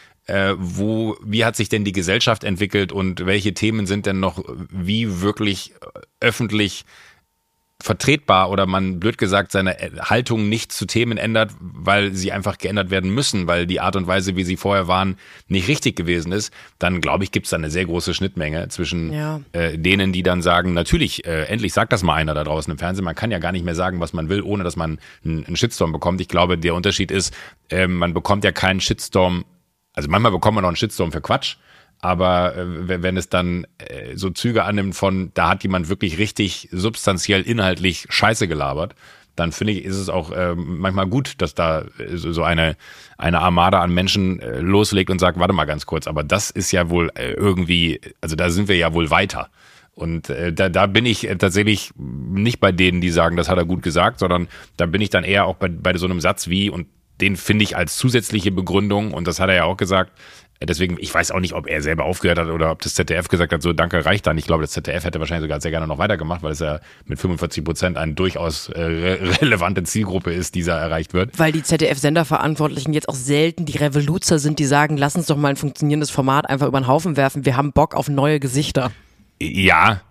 wie hat sich denn die Gesellschaft entwickelt und welche Themen sind denn noch wie wirklich öffentlich vertretbar oder man, blöd gesagt, seine Haltung nicht zu Themen ändert, weil sie einfach geändert werden müssen, weil die Art und Weise, wie sie vorher waren, nicht richtig gewesen ist, dann glaube ich, gibt es da eine sehr große Schnittmenge zwischen denen, die dann sagen, natürlich, endlich sagt das mal einer da draußen im Fernsehen, man kann ja gar nicht mehr sagen, was man will, ohne dass man einen Shitstorm bekommt. Ich glaube, der Unterschied ist, man bekommt ja keinen Shitstorm, also manchmal bekommt man noch einen Shitstorm für Quatsch, aber wenn es dann so Züge annimmt von, da hat jemand wirklich richtig substanziell inhaltlich Scheiße gelabert, dann finde ich, ist es auch manchmal gut, dass da so eine Armada an Menschen loslegt und sagt, warte mal ganz kurz, aber das ist ja wohl irgendwie, also da sind wir ja wohl weiter. Und da bin ich tatsächlich nicht bei denen, die sagen, das hat er gut gesagt, sondern da bin ich dann eher auch bei so einem Satz wie, und den finde ich als zusätzliche Begründung, und das hat er ja auch gesagt, deswegen, ich weiß auch nicht, ob er selber aufgehört hat oder ob das ZDF gesagt hat, so danke, reicht dann. Ich glaube, das ZDF hätte wahrscheinlich sogar sehr gerne noch weitergemacht, weil es ja mit 45% eine durchaus relevante Zielgruppe ist, die da erreicht wird. Weil die ZDF-Senderverantwortlichen jetzt auch selten die Revoluzer sind, die sagen, lass uns doch mal ein funktionierendes Format einfach über den Haufen werfen. Wir haben Bock auf neue Gesichter. Ja.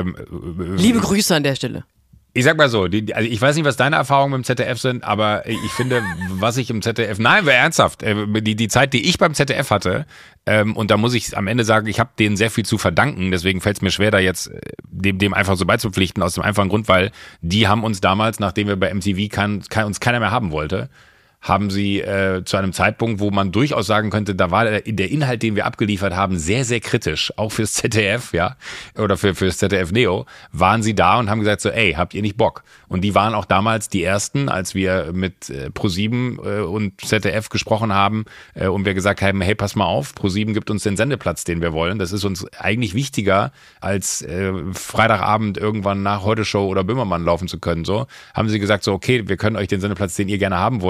Liebe Grüße an der Stelle. Ich sag mal so, also ich weiß nicht, was deine Erfahrungen mit dem ZDF sind, aber ich finde, was ich im ZDF, nein, ernsthaft, die Zeit, die ich beim ZDF hatte, und da muss ich am Ende sagen, ich habe denen sehr viel zu verdanken, deswegen fällt es mir schwer, da jetzt dem einfach so beizupflichten, aus dem einfachen Grund, weil die haben uns damals, nachdem wir bei MTV uns keiner mehr haben wollte, haben sie zu einem Zeitpunkt, wo man durchaus sagen könnte, da war der Inhalt, den wir abgeliefert haben, sehr, sehr kritisch, auch fürs ZDF, ja, oder fürs ZDF Neo, waren sie da und haben gesagt so, ey, habt ihr nicht Bock? Und die waren auch damals die Ersten, als wir mit ProSieben und ZDF gesprochen haben und wir gesagt haben, hey, pass mal auf, ProSieben gibt uns den Sendeplatz, den wir wollen. Das ist uns eigentlich wichtiger, als Freitagabend irgendwann nach Heute Show oder Böhmermann laufen zu können. So haben sie gesagt so, okay, wir können euch den Sendeplatz, den ihr gerne haben wollt,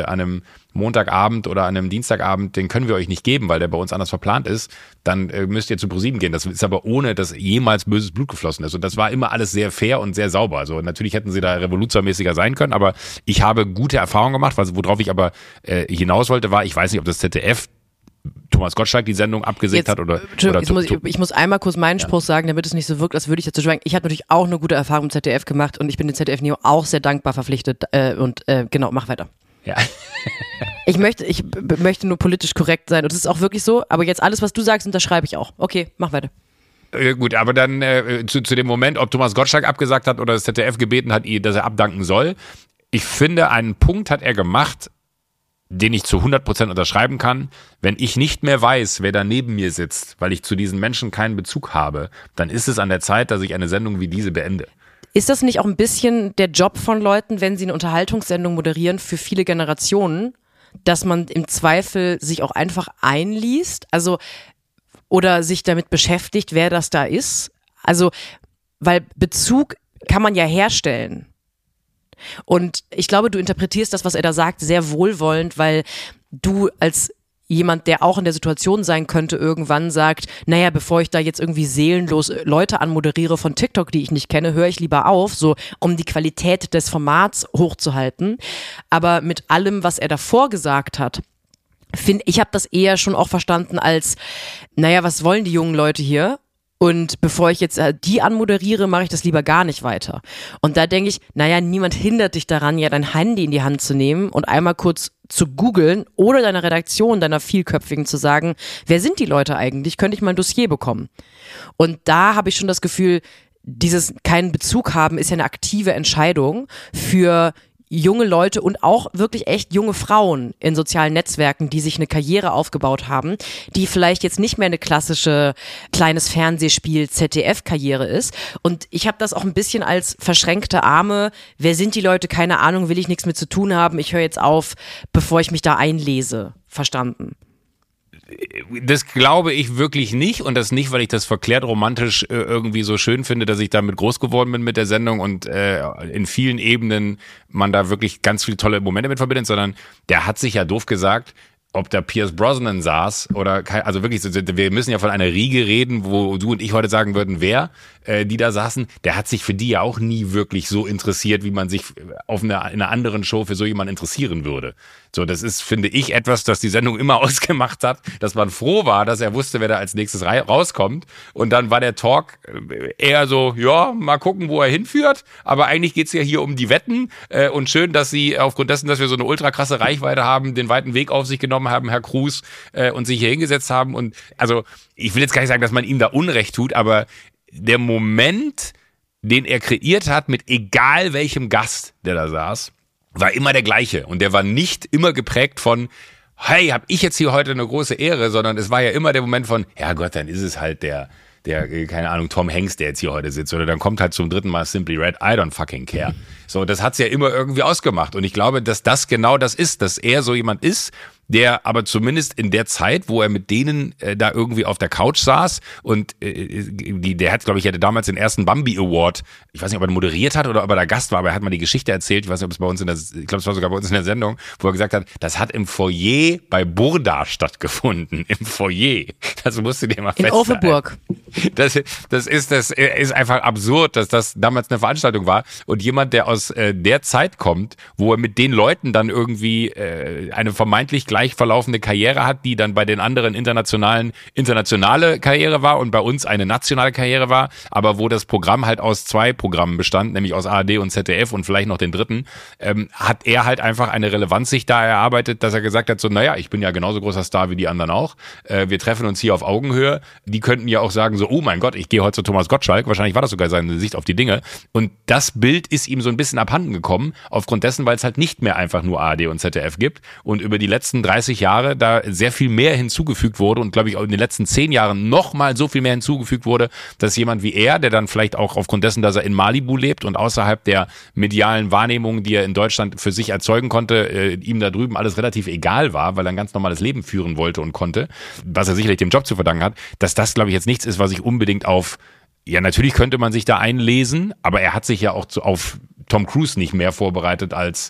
an einem Montagabend oder an einem Dienstagabend, den können wir euch nicht geben, weil der bei uns anders verplant ist, dann müsst ihr zu ProSieben gehen. Das ist aber ohne, dass jemals böses Blut geflossen ist. Und das war immer alles sehr fair und sehr sauber. Also natürlich hätten sie da revolutionmäßiger sein können, aber ich habe gute Erfahrungen gemacht, worauf ich aber hinaus wollte, war, ich weiß nicht, ob das ZDF Thomas Gottschalk die Sendung abgesägt hat oder ich muss einmal kurz meinen Spruch sagen, damit es nicht so wirkt, als würde ich dazu schweigen. Ich habe natürlich auch eine gute Erfahrung im ZDF gemacht und ich bin dem ZDF Neo auch sehr dankbar verpflichtet genau, mach weiter. Ja. Ich möchte nur politisch korrekt sein und das ist auch wirklich so, aber jetzt alles, was du sagst, unterschreibe ich auch. Okay, mach weiter. Gut, aber dann zu dem Moment, ob Thomas Gottschalk abgesagt hat oder das ZDF gebeten hat, dass er abdanken soll. Ich finde, einen Punkt hat er gemacht, den ich zu 100% unterschreiben kann. Wenn ich nicht mehr weiß, wer da neben mir sitzt, weil ich zu diesen Menschen keinen Bezug habe, dann ist es an der Zeit, dass ich eine Sendung wie diese beende. Ist das nicht auch ein bisschen der Job von Leuten, wenn sie eine Unterhaltungssendung moderieren für viele Generationen, dass man im Zweifel sich auch einfach einliest, also oder sich damit beschäftigt, wer das da ist? Also, weil Bezug kann man ja herstellen. Und ich glaube, du interpretierst das, was er da sagt, sehr wohlwollend, weil du als jemand, der auch in der Situation sein könnte, irgendwann sagt, naja, bevor ich da jetzt irgendwie seelenlos Leute anmoderiere von TikTok, die ich nicht kenne, höre ich lieber auf, so um die Qualität des Formats hochzuhalten. Aber mit allem, was er davor gesagt hat, ich habe das eher schon auch verstanden als, naja, was wollen die jungen Leute hier? Und bevor ich jetzt die anmoderiere, mache ich das lieber gar nicht weiter. Und da denke ich, naja, niemand hindert dich daran, ja dein Handy in die Hand zu nehmen und einmal kurz zu googeln oder deiner Redaktion, deiner vielköpfigen zu sagen, wer sind die Leute eigentlich? Könnte ich mal ein Dossier bekommen? Und da habe ich schon das Gefühl, dieses keinen Bezug haben ist ja eine aktive Entscheidung für junge Leute und auch wirklich echt junge Frauen in sozialen Netzwerken, die sich eine Karriere aufgebaut haben, die vielleicht jetzt nicht mehr eine klassische kleines Fernsehspiel ZDF-Karriere ist. Und ich habe das auch ein bisschen als verschränkte Arme, wer sind die Leute, keine Ahnung, will ich nichts mit zu tun haben, ich höre jetzt auf, bevor ich mich da einlese, verstanden. Das glaube ich wirklich nicht und das nicht, weil ich das verklärt romantisch irgendwie so schön finde, dass ich damit groß geworden bin mit der Sendung und in vielen Ebenen man da wirklich ganz viele tolle Momente mit verbindet, sondern der hat sich ja doof gesagt, ob da Pierce Brosnan saß oder also wirklich, wir müssen ja von einer Riege reden, wo du und ich heute sagen würden, wer die da saßen, der hat sich für die ja auch nie wirklich so interessiert, wie man sich in einer anderen Show für so jemanden interessieren würde. So, das ist, finde ich, etwas, das die Sendung immer ausgemacht hat, dass man froh war, dass er wusste, wer da als nächstes rauskommt. Und dann war der Talk eher so, ja, mal gucken, wo er hinführt. Aber eigentlich geht's ja hier um die Wetten. Und schön, dass sie aufgrund dessen, dass wir so eine ultra krasse Reichweite haben, den weiten Weg auf sich genommen haben, Herr Cruz, und sich hier hingesetzt haben. Und also, ich will jetzt gar nicht sagen, dass man ihm da Unrecht tut, aber der Moment, den er kreiert hat mit egal welchem Gast, der da saß, war immer der gleiche. Und der war nicht immer geprägt von, hey, hab ich jetzt hier heute eine große Ehre, sondern es war ja immer der Moment von, ja Gott, dann ist es halt der, keine Ahnung, Tom Hanks, der jetzt hier heute sitzt. Oder dann kommt halt zum dritten Mal Simply Red, I don't fucking care. So, das hat's ja immer irgendwie ausgemacht. Und ich glaube, dass das genau das ist, dass er so jemand ist, der aber zumindest in der Zeit, wo er mit denen da irgendwie auf der Couch saß und der hat, glaube ich, hatte damals den ersten Bambi Award, ich weiß nicht, ob er moderiert hat oder ob er da Gast war, aber er hat mal die Geschichte erzählt, ich weiß nicht, ob es bei uns ich glaube, es war sogar bei uns in der Sendung, wo er gesagt hat, das hat im Foyer bei Burda stattgefunden, im Foyer. Das musst du dir mal festhalten. In Offenburg. Das ist einfach absurd, dass das damals eine Veranstaltung war und jemand, der aus der Zeit kommt, wo er mit den Leuten dann irgendwie eine vermeintlich gleich verlaufende Karriere hat, die dann bei den anderen internationale Karriere war und bei uns eine nationale Karriere war, aber wo das Programm halt aus 2 Programmen bestand, nämlich aus ARD und ZDF und vielleicht noch den dritten, hat er halt einfach eine Relevanz sich da erarbeitet, dass er gesagt hat, so, naja, ich bin ja genauso großer Star wie die anderen auch, wir treffen uns hier auf Augenhöhe, die könnten ja auch sagen so, oh mein Gott, ich gehe heute zu Thomas Gottschalk, wahrscheinlich war das sogar seine Sicht auf die Dinge und das Bild ist ihm so ein bisschen abhanden gekommen, aufgrund dessen, weil es halt nicht mehr einfach nur ARD und ZDF gibt und über die letzten 30 Jahre da sehr viel mehr hinzugefügt wurde und glaube ich auch in den letzten 10 Jahren nochmal so viel mehr hinzugefügt wurde, dass jemand wie er, der dann vielleicht auch aufgrund dessen, dass er in Malibu lebt und außerhalb der medialen Wahrnehmung, die er in Deutschland für sich erzeugen konnte, ihm da drüben alles relativ egal war, weil er ein ganz normales Leben führen wollte und konnte, was er sicherlich dem Job zu verdanken hat, dass das, glaube ich, jetzt nichts ist, was ich unbedingt ja, natürlich könnte man sich da einlesen, aber er hat sich ja auch auf Tom Cruise nicht mehr vorbereitet als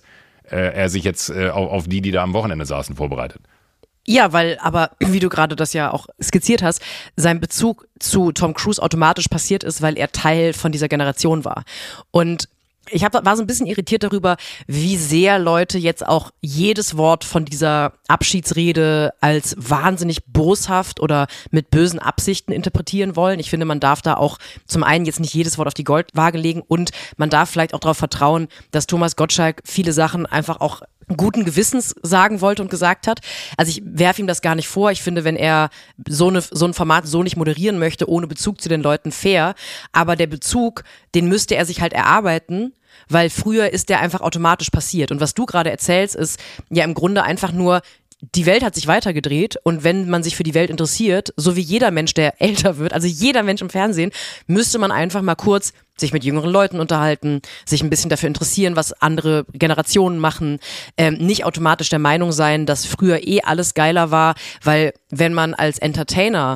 er sich jetzt auf die da am Wochenende saßen, vorbereitet. Ja, weil, aber wie du gerade das ja auch skizziert hast, sein Bezug zu Tom Cruise automatisch passiert ist, weil er Teil von dieser Generation war. Und ich war so ein bisschen irritiert darüber, wie sehr Leute jetzt auch jedes Wort von dieser Abschiedsrede als wahnsinnig boshaft oder mit bösen Absichten interpretieren wollen. Ich finde, man darf da auch zum einen jetzt nicht jedes Wort auf die Goldwaage legen und man darf vielleicht auch darauf vertrauen, dass Thomas Gottschalk viele Sachen einfach auch guten Gewissens sagen wollte und gesagt hat. Also ich werfe ihm das gar nicht vor. Ich finde, wenn er so ein Format so nicht moderieren möchte, ohne Bezug zu den Leuten, fair. Aber der Bezug, den müsste er sich halt erarbeiten, weil früher ist der einfach automatisch passiert. Und was du gerade erzählst, ist ja im Grunde einfach nur, die Welt hat sich weitergedreht und wenn man sich für die Welt interessiert, so wie jeder Mensch, der älter wird, also jeder Mensch im Fernsehen, müsste man einfach mal kurz sich mit jüngeren Leuten unterhalten, sich ein bisschen dafür interessieren, was andere Generationen machen, nicht automatisch der Meinung sein, dass früher alles geiler war, weil wenn man als Entertainer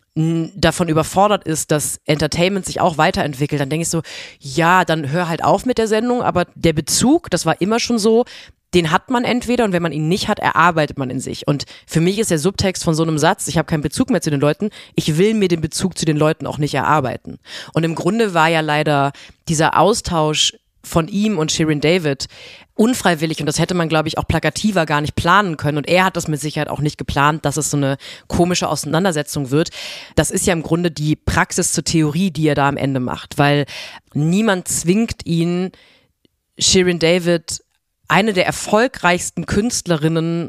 davon überfordert ist, dass Entertainment sich auch weiterentwickelt, dann denke ich so, ja, dann hör halt auf mit der Sendung, aber der Bezug, das war immer schon so, den hat man entweder und wenn man ihn nicht hat, erarbeitet man in sich. Und für mich ist der Subtext von so einem Satz, ich habe keinen Bezug mehr zu den Leuten, ich will mir den Bezug zu den Leuten auch nicht erarbeiten. Und im Grunde war ja leider dieser Austausch von ihm und Shirin David unfreiwillig und das hätte man, glaube ich, auch plakativer gar nicht planen können und er hat das mit Sicherheit auch nicht geplant, dass es so eine komische Auseinandersetzung wird. Das ist ja im Grunde die Praxis zur Theorie, die er da am Ende macht, weil niemand zwingt ihn, Shirin David, eine der erfolgreichsten Künstlerinnen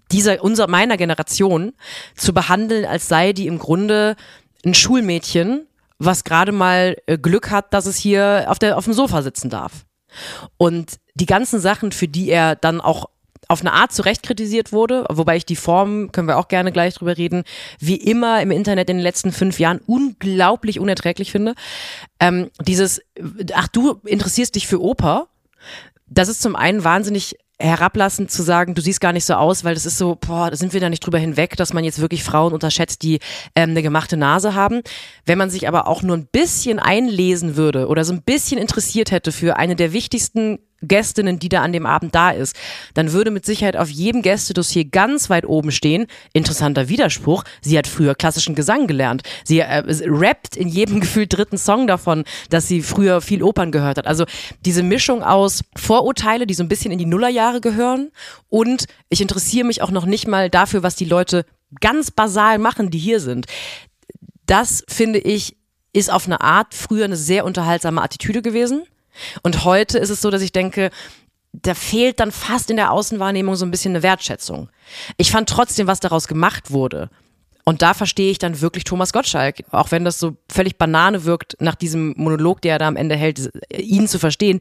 meiner Generation, zu behandeln, als sei die im Grunde ein Schulmädchen, was gerade mal Glück hat, dass es hier auf dem Sofa sitzen darf. Und die ganzen Sachen, für die er dann auch auf eine Art zurecht kritisiert wurde, wobei ich die Form, können wir auch gerne gleich drüber reden, wie immer im Internet in den letzten 5 Jahren unglaublich unerträglich finde. Du interessierst dich für Oper, das ist zum einen wahnsinnig herablassend zu sagen, du siehst gar nicht so aus, weil das ist so, da sind wir da nicht drüber hinweg, dass man jetzt wirklich Frauen unterschätzt, die eine gemachte Nase haben. Wenn man sich aber auch nur ein bisschen einlesen würde oder so ein bisschen interessiert hätte für eine der wichtigsten Gästinnen, die da an dem Abend da ist, dann würde mit Sicherheit auf jedem Gästedossier ganz weit oben stehen, interessanter Widerspruch, sie hat früher klassischen Gesang gelernt. Sie rappt in jedem gefühlt 3. Song davon, dass sie früher viel Opern gehört hat. Also diese Mischung aus Vorurteile, die so ein bisschen in die Nullerjahre gehören und ich interessiere mich auch noch nicht mal dafür, was die Leute ganz basal machen, die hier sind. Das, finde ich, ist auf eine Art früher eine sehr unterhaltsame Attitüde gewesen. Und heute ist es so, dass ich denke, da fehlt dann fast in der Außenwahrnehmung so ein bisschen eine Wertschätzung. Ich fand trotzdem, was daraus gemacht wurde. Und da verstehe ich dann wirklich Thomas Gottschalk, auch wenn das so völlig Banane wirkt, nach diesem Monolog, der er da am Ende hält, ihn zu verstehen,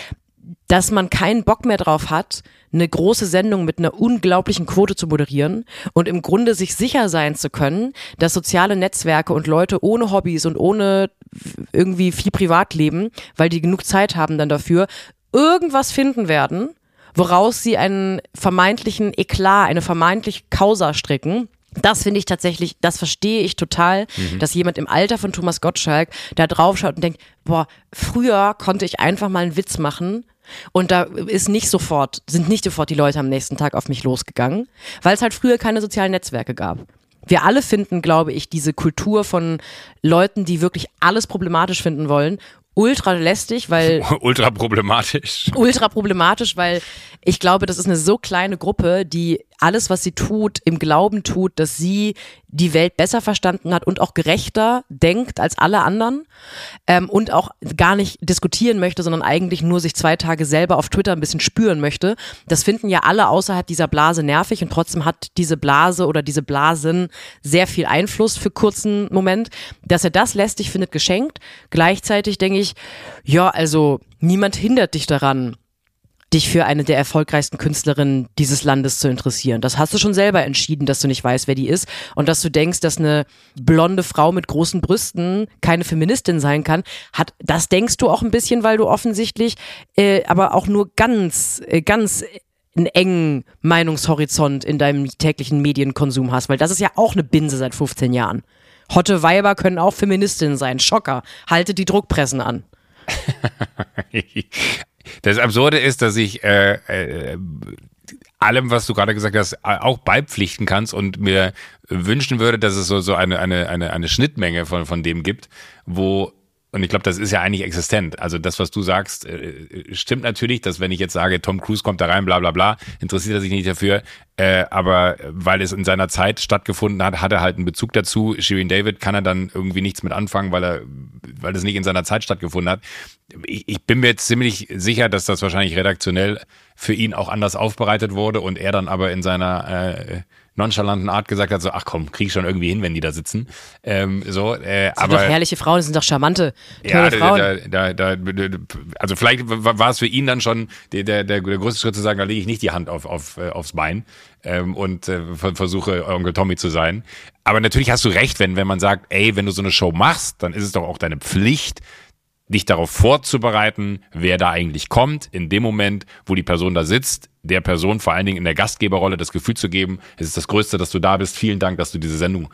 dass man keinen Bock mehr drauf hat, eine große Sendung mit einer unglaublichen Quote zu moderieren und im Grunde sich sicher sein zu können, dass soziale Netzwerke und Leute ohne Hobbys und ohne irgendwie viel Privatleben, weil die genug Zeit haben dann dafür, irgendwas finden werden, woraus sie einen vermeintlichen Eklat, eine vermeintliche Causa stricken. Das finde ich tatsächlich, das verstehe ich total, dass jemand im Alter von Thomas Gottschalk da drauf schaut und denkt, früher konnte ich einfach mal einen Witz machen und da sind nicht sofort die Leute am nächsten Tag auf mich losgegangen, weil es halt früher keine sozialen Netzwerke gab. Wir alle finden, glaube ich, diese Kultur von Leuten, die wirklich alles problematisch finden wollen, ultra lästig, weil... Ultra problematisch, weil ich glaube, das ist eine so kleine Gruppe, die alles, was sie tut, im Glauben tut, dass sie die Welt besser verstanden hat und auch gerechter denkt als alle anderen und auch gar nicht diskutieren möchte, sondern eigentlich nur sich 2 Tage selber auf Twitter ein bisschen spüren möchte. Das finden ja alle außerhalb dieser Blase nervig und trotzdem hat diese Blase oder diese Blasen sehr viel Einfluss für kurzen Moment. Dass er das lästig findet, geschenkt. Gleichzeitig denke ich, ja, also niemand hindert dich daran, dich für eine der erfolgreichsten Künstlerinnen dieses Landes zu interessieren. Das hast du schon selber entschieden, dass du nicht weißt, wer die ist und dass du denkst, dass eine blonde Frau mit großen Brüsten keine Feministin sein kann. Das denkst du auch ein bisschen, weil du offensichtlich aber auch nur ganz einen engen Meinungshorizont in deinem täglichen Medienkonsum hast, weil das ist ja auch eine Binse seit 15 Jahren. Hotte Weiber können auch Feministinnen sein. Schocker. Haltet die Druckpressen an. Das Absurde ist, dass ich allem, was du gerade gesagt hast, auch beipflichten kannst und mir wünschen würde, dass es so eine Schnittmenge von dem gibt, wo, und ich glaube, das ist ja eigentlich existent. Also das, was du sagst, stimmt natürlich, dass wenn ich jetzt sage, Tom Cruise kommt da rein, bla bla bla, interessiert er sich nicht dafür. Aber weil es in seiner Zeit stattgefunden hat, hat er halt einen Bezug dazu. Shirin David kann er dann irgendwie nichts mit anfangen, weil es nicht in seiner Zeit stattgefunden hat. Ich bin mir jetzt ziemlich sicher, dass das wahrscheinlich redaktionell für ihn auch anders aufbereitet wurde und er dann aber in seiner nonchalanten Art gesagt hat, so, ach komm, krieg ich schon irgendwie hin, wenn die da sitzen. Das sind doch herrliche Frauen, das sind doch charmante, tolle Frauen. Also vielleicht war es für ihn dann schon der größte Schritt zu sagen, da lege ich nicht die Hand aufs Bein und versuche Onkel Tommy zu sein. Aber natürlich hast du recht, wenn man sagt, ey, wenn du so eine Show machst, dann ist es doch auch deine Pflicht, dich darauf vorzubereiten, wer da eigentlich kommt, in dem Moment, wo die Person da sitzt, der Person vor allen Dingen in der Gastgeberrolle das Gefühl zu geben, es ist das Größte, dass du da bist, vielen Dank, dass du diese Sendung,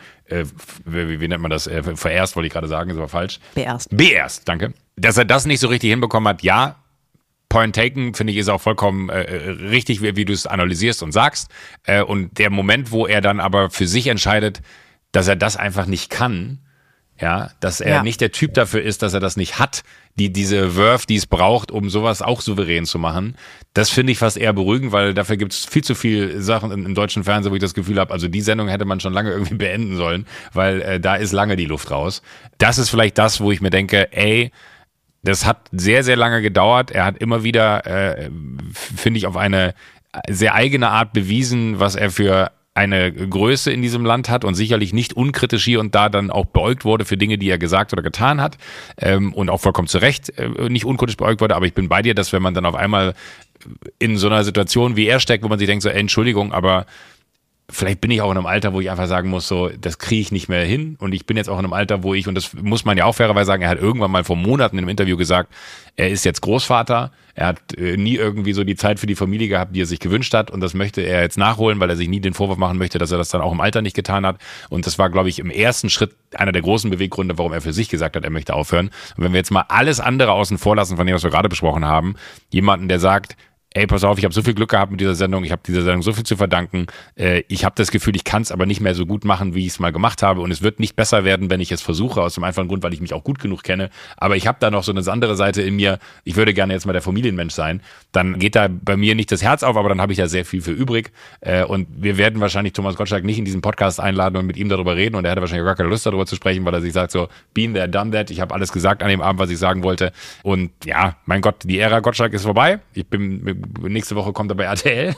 wie nennt man das, verehrst, wollte ich gerade sagen, ist aber falsch. Beehrst, danke. Dass er das nicht so richtig hinbekommen hat, ja, Point taken, finde ich, ist auch vollkommen richtig, wie du es analysierst und sagst. Und der Moment, wo er dann aber für sich entscheidet, dass er das einfach nicht kann, ja, dass er nicht der Typ dafür ist, dass er das nicht hat, diese Verve, die es braucht, um sowas auch souverän zu machen. Das finde ich fast eher beruhigend, weil dafür gibt es viel zu viel Sachen im deutschen Fernsehen, wo ich das Gefühl habe, also die Sendung hätte man schon lange irgendwie beenden sollen, weil da ist lange die Luft raus. Das ist vielleicht das, wo ich mir denke, ey, das hat sehr, sehr lange gedauert. Er hat immer wieder, finde ich, auf eine sehr eigene Art bewiesen, was er für eine Größe in diesem Land hat und sicherlich nicht unkritisch hier und da dann auch beäugt wurde für Dinge, die er gesagt oder getan hat und auch vollkommen zu Recht nicht unkritisch beäugt wurde. Aber ich bin bei dir, dass wenn man dann auf einmal in so einer Situation wie er steckt, wo man sich denkt so, ey, Entschuldigung, aber vielleicht bin ich auch in einem Alter, wo ich einfach sagen muss, so, das kriege ich nicht mehr hin. Und ich bin jetzt auch in einem Alter, wo ich, und das muss man ja auch fairerweise sagen, er hat irgendwann mal vor Monaten in einem Interview gesagt, er ist jetzt Großvater, er hat nie irgendwie so die Zeit für die Familie gehabt, die er sich gewünscht hat. Und das möchte er jetzt nachholen, weil er sich nie den Vorwurf machen möchte, dass er das dann auch im Alter nicht getan hat. Und das war, glaube ich, im ersten Schritt einer der großen Beweggründe, warum er für sich gesagt hat, er möchte aufhören. Und wenn wir jetzt mal alles andere außen vor lassen, von dem, was wir gerade besprochen haben, jemanden, der sagt, ey, pass auf, ich habe so viel Glück gehabt mit dieser Sendung, ich habe dieser Sendung so viel zu verdanken, ich habe das Gefühl, ich kann es aber nicht mehr so gut machen, wie ich es mal gemacht habe und es wird nicht besser werden, wenn ich es versuche, aus dem einfachen Grund, weil ich mich auch gut genug kenne, aber ich habe da noch so eine andere Seite in mir, ich würde gerne jetzt mal der Familienmensch sein, dann geht da bei mir nicht das Herz auf, aber dann habe ich ja sehr viel für übrig und wir werden wahrscheinlich Thomas Gottschalk nicht in diesen Podcast einladen und mit ihm darüber reden und er hatte wahrscheinlich gar keine Lust darüber zu sprechen, weil er sich sagt so, been there, done that, ich habe alles gesagt an dem Abend, was ich sagen wollte und ja, mein Gott, die Ära Gottschalk ist vorbei, nächste Woche kommt er bei RTL.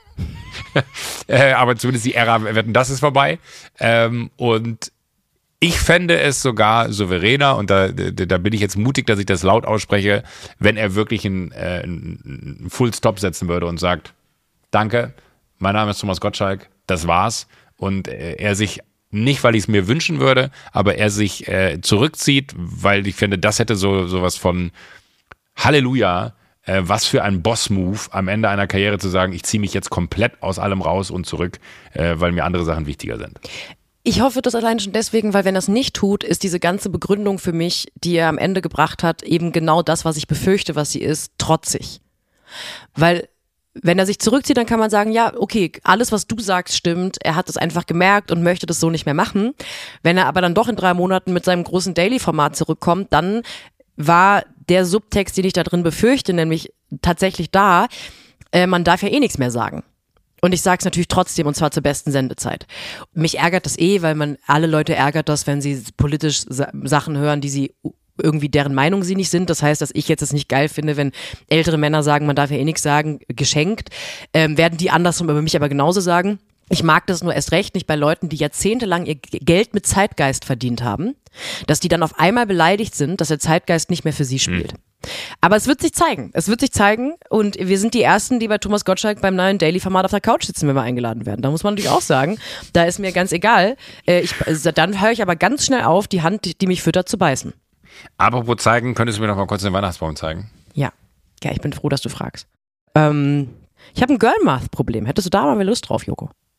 Aber zumindest die Ära Wetten, das ist vorbei. Und ich fände es sogar souveräner, und da bin ich jetzt mutig, dass ich das laut ausspreche, wenn er wirklich einen Full Stop setzen würde und sagt, danke, mein Name ist Thomas Gottschalk, das war's. Und er sich, nicht weil ich es mir wünschen würde, aber er sich zurückzieht, weil ich finde, das hätte sowas von Halleluja, was für ein Boss-Move am Ende einer Karriere zu sagen, ich ziehe mich jetzt komplett aus allem raus und zurück, weil mir andere Sachen wichtiger sind. Ich hoffe das allein schon deswegen, weil wenn er es nicht tut, ist diese ganze Begründung für mich, die er am Ende gebracht hat, eben genau das, was ich befürchte, was sie ist, trotzig. Weil wenn er sich zurückzieht, dann kann man sagen, ja, okay, alles, was du sagst, stimmt. Er hat es einfach gemerkt und möchte das so nicht mehr machen. Wenn er aber dann doch in 3 Monaten mit seinem großen Daily-Format zurückkommt, dann war der Subtext, den ich da drin befürchte, nämlich tatsächlich da, man darf ja eh nichts mehr sagen. Und ich sag's natürlich trotzdem, und zwar zur besten Sendezeit. Mich ärgert das weil alle Leute ärgert das, wenn sie politisch Sachen hören, die sie irgendwie deren Meinung sie nicht sind. Das heißt, dass ich jetzt es nicht geil finde, wenn ältere Männer sagen, man darf ja eh nichts sagen, geschenkt, werden die andersrum über mich aber genauso sagen. Ich mag das nur erst recht nicht bei Leuten, die jahrzehntelang ihr Geld mit Zeitgeist verdient haben, dass die dann auf einmal beleidigt sind, dass der Zeitgeist nicht mehr für sie spielt. Aber es wird sich zeigen. Und wir sind die Ersten, die bei Thomas Gottschalk beim neuen Daily-Format auf der Couch sitzen, wenn wir eingeladen werden. Da muss man natürlich auch sagen, da ist mir ganz egal. Dann höre ich aber ganz schnell auf, die Hand, die mich füttert, zu beißen. Apropos zeigen, könntest du mir noch mal kurz den Weihnachtsbaum zeigen? Ja, ich bin froh, dass du fragst. Ich habe ein Girl-Math-Problem. Hättest du da mal Lust drauf, Joko?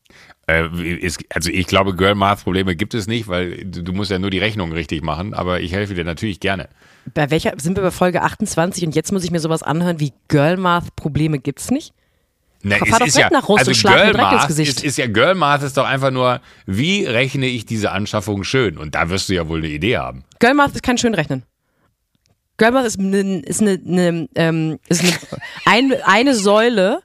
Also ich glaube, Girl-Math-Probleme gibt es nicht, weil du musst ja nur die Rechnung richtig machen, aber ich helfe dir natürlich gerne. Bei welcher sind wir bei Folge 28 und jetzt muss ich mir sowas anhören wie Girl-Math-Probleme gibt's nicht? Na, Fahr doch weg nach Russ und schlag mir direkt ins Gesicht. Girl-Math ist doch einfach nur, wie rechne ich diese Anschaffung schön? Und da wirst du ja wohl eine Idee haben. Girl-Math ist kein Schönrechnen. Girl-Math ist eine Säule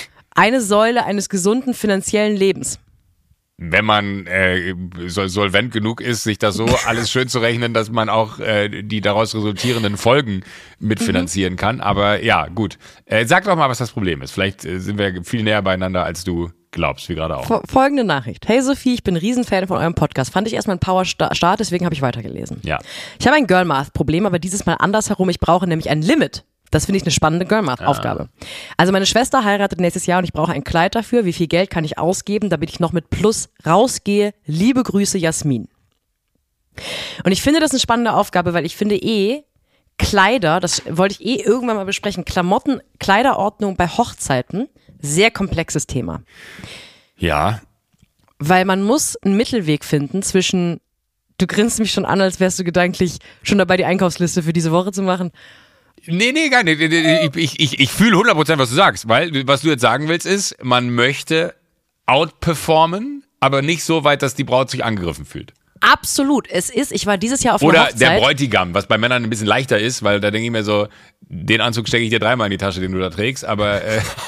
eines gesunden finanziellen Lebens. Wenn man solvent genug ist, sich das so alles schön zu rechnen, dass man auch die daraus resultierenden Folgen mitfinanzieren kann. Aber ja, gut. Sag doch mal, was das Problem ist. Vielleicht sind wir viel näher beieinander, als du glaubst, wie gerade auch. Folgende Nachricht. Hey Sophie, ich bin ein Riesenfan von eurem Podcast. Fand ich erstmal ein Power-Start, deswegen habe ich weitergelesen. Ja. Ich habe ein Girl-Math-Problem, aber dieses Mal andersherum. Ich brauche nämlich ein Limit. Das finde ich eine spannende Girl-Math-Aufgabe. Also meine Schwester heiratet nächstes Jahr und ich brauche ein Kleid dafür. Wie viel Geld kann ich ausgeben, damit ich noch mit Plus rausgehe? Liebe Grüße, Jasmin. Und ich finde das eine spannende Aufgabe, weil ich finde Kleider, das wollte ich irgendwann mal besprechen, Klamotten, Kleiderordnung bei Hochzeiten, sehr komplexes Thema. Ja. Weil man muss einen Mittelweg finden zwischen, du grinst mich schon an, als wärst du gedanklich schon dabei, die Einkaufsliste für diese Woche zu machen. Nee, gar nicht. Ich fühle 100%, was du sagst, weil was du jetzt sagen willst ist, man möchte outperformen, aber nicht so weit, dass die Braut sich angegriffen fühlt. Absolut. Ich war dieses Jahr auf einer Hochzeit. Oder der Bräutigam, was bei Männern ein bisschen leichter ist, weil da denke ich mir so, den Anzug stecke ich dir 3-mal in die Tasche, den du da trägst, aber...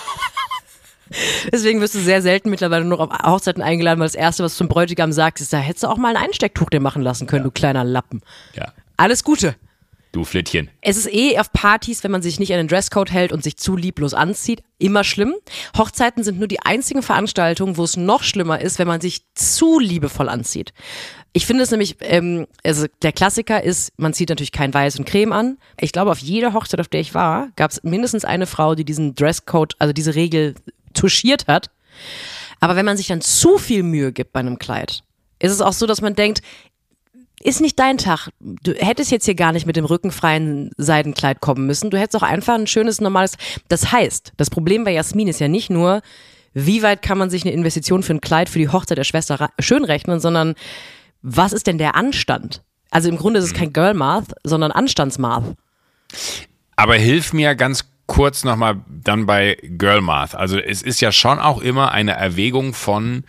Deswegen wirst du sehr selten mittlerweile nur auf Hochzeiten eingeladen, weil das Erste, was du zum Bräutigam sagst, ist, da hättest du auch mal ein Einstecktuch dir machen lassen können, du kleiner Lappen. Ja. Alles Gute. Du Flittchen. Es ist auf Partys, wenn man sich nicht an den Dresscode hält und sich zu lieblos anzieht, immer schlimm. Hochzeiten sind nur die einzigen Veranstaltungen, wo es noch schlimmer ist, wenn man sich zu liebevoll anzieht. Ich finde es nämlich, also der Klassiker ist, man zieht natürlich kein Weiß und Creme an. Ich glaube, auf jeder Hochzeit, auf der ich war, gab es mindestens eine Frau, die diesen Dresscode, also diese Regel touchiert hat. Aber wenn man sich dann zu viel Mühe gibt bei einem Kleid, ist es auch so, dass man denkt, ist nicht dein Tag. Du hättest jetzt hier gar nicht mit dem rückenfreien Seidenkleid kommen müssen. Du hättest auch einfach ein schönes, normales... Das heißt, das Problem bei Jasmin ist ja nicht nur, wie weit kann man sich eine Investition für ein Kleid für die Hochzeit der Schwester schön rechnen, sondern was ist denn der Anstand? Also im Grunde ist es kein Girl-Math, sondern Anstandsmath. Aber hilf mir ganz kurz nochmal dann bei Girl-Math. Also es ist ja schon auch immer eine Erwägung von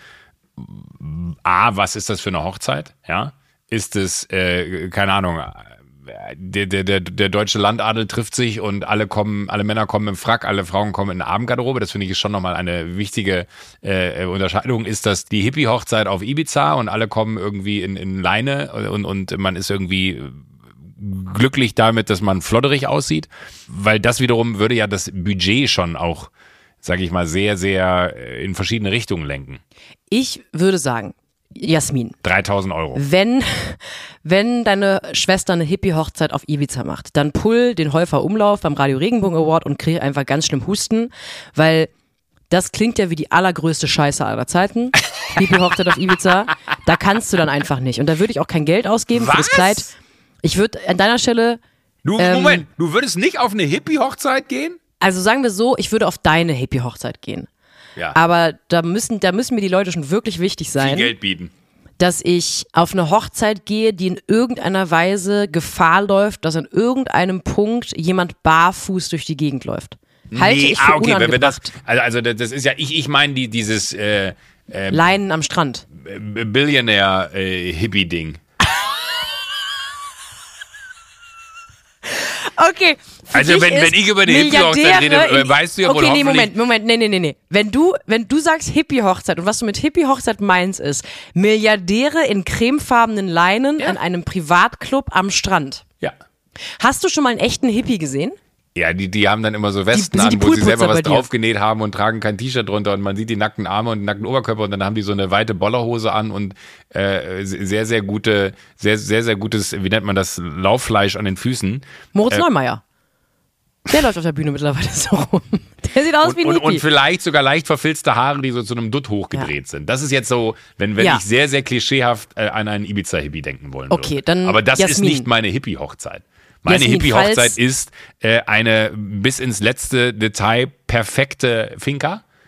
was ist das für eine Hochzeit? Ja. Ist es, keine Ahnung, der deutsche Landadel trifft sich und alle Männer kommen im Frack, alle Frauen kommen in der Abendgarderobe. Das finde ich ist schon nochmal eine wichtige Unterscheidung. Ist das die Hippie-Hochzeit auf Ibiza und alle kommen irgendwie in Leine und man ist irgendwie glücklich damit, dass man flodderig aussieht? Weil das wiederum würde ja das Budget schon auch, sage ich mal, sehr, sehr in verschiedene Richtungen lenken. Ich würde sagen, Jasmin. 3.000 Euro. Wenn deine Schwester eine Hippie-Hochzeit auf Ibiza macht, dann pull den Häufer-Umlauf beim Radio Regenbogen Award und krieg einfach ganz schlimm Husten, weil das klingt ja wie die allergrößte Scheiße aller Zeiten. Hippie-Hochzeit auf Ibiza, da kannst du dann einfach nicht. Und da würde ich auch kein Geld ausgeben für das Kleid. Ich würde an deiner Stelle... Moment, du würdest nicht auf eine Hippie-Hochzeit gehen? Also sagen wir so, ich würde auf deine Hippie-Hochzeit gehen. Ja. Aber da müssen mir die Leute schon wirklich wichtig sein. Viel Geld bieten. Dass ich auf eine Hochzeit gehe, die in irgendeiner Weise Gefahr läuft, dass an irgendeinem Punkt jemand barfuß durch die Gegend läuft. Halte ich für unangebracht. Wenn wir das ist ja, ich meine dieses Leinen am Strand. Billionaire-Hippie-Ding. Okay. Also wenn ich über eine Hippie-Hochzeit rede, weißt du ja wohl hoffentlich... Okay, Moment, nee. Wenn du sagst Hippie-Hochzeit und was du mit Hippie-Hochzeit meinst ist, Milliardäre in cremefarbenen Leinen an einem Privatclub am Strand. Ja. Hast du schon mal einen echten Hippie gesehen? Ja, die haben dann immer so Westen an, wo sie selber was draufgenäht haben und tragen kein T-Shirt drunter und man sieht die nackten Arme und den nackten Oberkörper und dann haben die so eine weite Bollerhose an und sehr, sehr gutes, wie nennt man das, Lauffleisch an den Füßen. Moritz Neumeier. Der läuft auf der Bühne mittlerweile so rum. Der sieht aus wie ein Hippie. Und vielleicht sogar leicht verfilzte Haare, die so zu einem Dutt hochgedreht sind. Das ist jetzt so, wenn ich sehr, sehr klischeehaft an einen Ibiza-Hippie denken wollen würde. Okay, dann aber das Jasmin. Ist nicht meine Hippie-Hochzeit. Meine Hippie-Hochzeit ist eine bis ins letzte Detail perfekte Finca.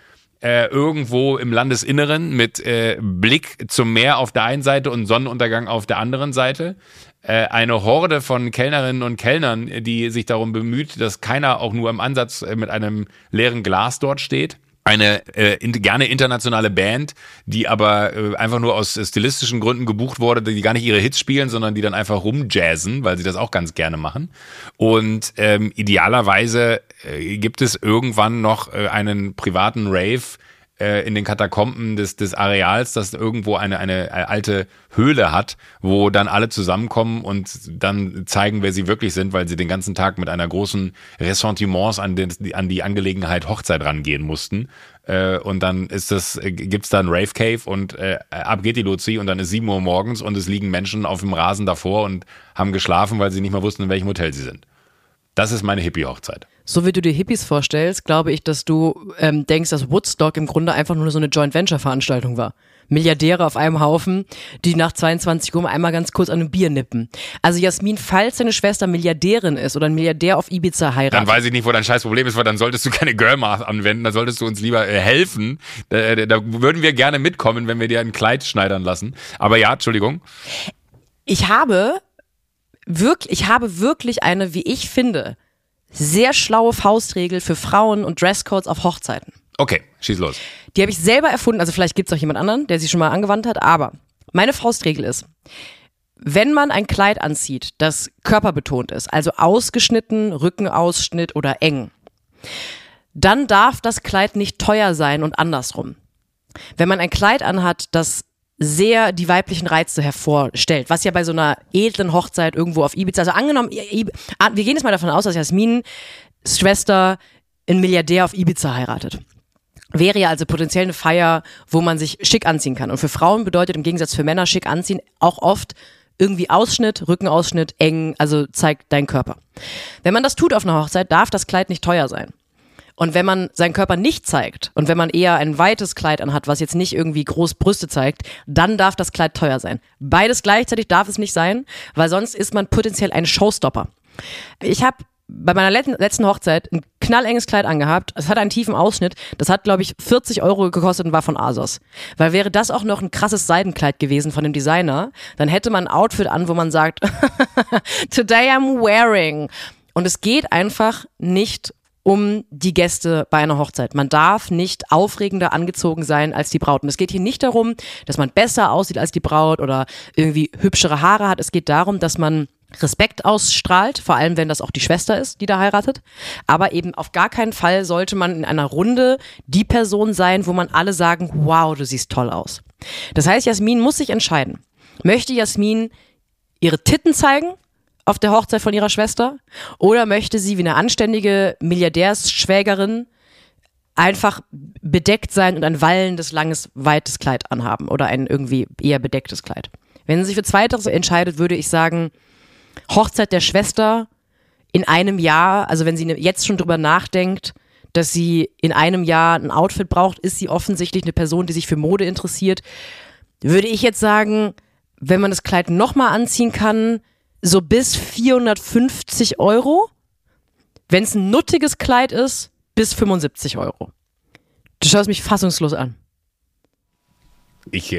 irgendwo im Landesinneren mit Blick zum Meer auf der einen Seite und Sonnenuntergang auf der anderen Seite. Eine Horde von Kellnerinnen und Kellnern, die sich darum bemüht, dass keiner auch nur im Ansatz mit einem leeren Glas dort steht. Eine gerne internationale Band, die aber einfach nur aus stilistischen Gründen gebucht wurde, die gar nicht ihre Hits spielen, sondern die dann einfach rumjazzen, weil sie das auch ganz gerne machen. Und idealerweise gibt es irgendwann noch einen privaten Rave in den Katakomben des Areals, das irgendwo eine alte Höhle hat, wo dann alle zusammenkommen und dann zeigen, wer sie wirklich sind, weil sie den ganzen Tag mit einer großen Ressentiments an die Angelegenheit Hochzeit rangehen mussten. Und dann gibt's da einen Rave Cave und ab geht die Luzi und dann ist 7 Uhr morgens und es liegen Menschen auf dem Rasen davor und haben geschlafen, weil sie nicht mehr wussten, in welchem Hotel sie sind. Das ist meine Hippie-Hochzeit. So wie du dir Hippies vorstellst, glaube ich, dass du denkst, dass Woodstock im Grunde einfach nur so eine Joint-Venture-Veranstaltung war. Milliardäre auf einem Haufen, die nach 22 Uhr einmal ganz kurz an einem Bier nippen. Also Jasmin, falls deine Schwester Milliardärin ist oder ein Milliardär auf Ibiza heiratet. Dann weiß ich nicht, wo dein scheiß Problem ist, weil dann solltest du keine Girl-Math anwenden, dann solltest du uns lieber helfen. Da würden wir gerne mitkommen, wenn wir dir ein Kleid schneidern lassen. Aber ja, Entschuldigung. Ich habe wirklich eine, wie ich finde, sehr schlaue Faustregel für Frauen und Dresscodes auf Hochzeiten. Okay, schieß los. Die habe ich selber erfunden, also vielleicht gibt es auch jemand anderen, der sie schon mal angewandt hat, aber meine Faustregel ist, wenn man ein Kleid anzieht, das körperbetont ist, also ausgeschnitten, Rückenausschnitt oder eng, dann darf das Kleid nicht teuer sein und andersrum. Wenn man ein Kleid anhat, das sehr die weiblichen Reize hervorstellt, was ja bei so einer edlen Hochzeit irgendwo auf Ibiza, also angenommen, wir gehen jetzt mal davon aus, dass Jasmin Schwester einen Milliardär auf Ibiza heiratet. Wäre ja also potenziell eine Feier, wo man sich schick anziehen kann. Und für Frauen bedeutet im Gegensatz für Männer schick anziehen auch oft irgendwie Ausschnitt, Rückenausschnitt, eng, also zeigt deinen Körper. Wenn man das tut auf einer Hochzeit, darf das Kleid nicht teuer sein. Und wenn man seinen Körper nicht zeigt und wenn man eher ein weites Kleid anhat, was jetzt nicht irgendwie groß Brüste zeigt, dann darf das Kleid teuer sein. Beides gleichzeitig darf es nicht sein, weil sonst ist man potenziell ein Showstopper. Ich habe bei meiner letzten Hochzeit ein knallenges Kleid angehabt. Es hat einen tiefen Ausschnitt. Das hat, glaube ich, 40 € gekostet und war von ASOS. Weil wäre das auch noch ein krasses Seidenkleid gewesen von dem Designer, dann hätte man ein Outfit an, wo man sagt, today I'm wearing. Und es geht einfach nicht um die Gäste bei einer Hochzeit. Man darf nicht aufregender angezogen sein als die Braut. Und es geht hier nicht darum, dass man besser aussieht als die Braut oder irgendwie hübschere Haare hat. Es geht darum, dass man Respekt ausstrahlt, vor allem wenn das auch die Schwester ist, die da heiratet. Aber eben auf gar keinen Fall sollte man in einer Runde die Person sein, wo man alle sagen, wow, du siehst toll aus. Das heißt, Jasmin muss sich entscheiden. Möchte Jasmin ihre Titten zeigen auf der Hochzeit von ihrer Schwester oder möchte sie wie eine anständige Milliardärsschwägerin einfach bedeckt sein und ein wallendes, langes, weites Kleid anhaben oder ein irgendwie eher bedecktes Kleid? Wenn sie sich für Zweiteres entscheidet, würde ich sagen, Hochzeit der Schwester in einem Jahr, also wenn sie jetzt schon drüber nachdenkt, dass sie in einem Jahr ein Outfit braucht, ist sie offensichtlich eine Person, die sich für Mode interessiert. Würde ich jetzt sagen, wenn man das Kleid nochmal anziehen kann, so bis 450 €. Wenn es ein nuttiges Kleid ist, bis 75 €. Du schaust mich fassungslos an. Ich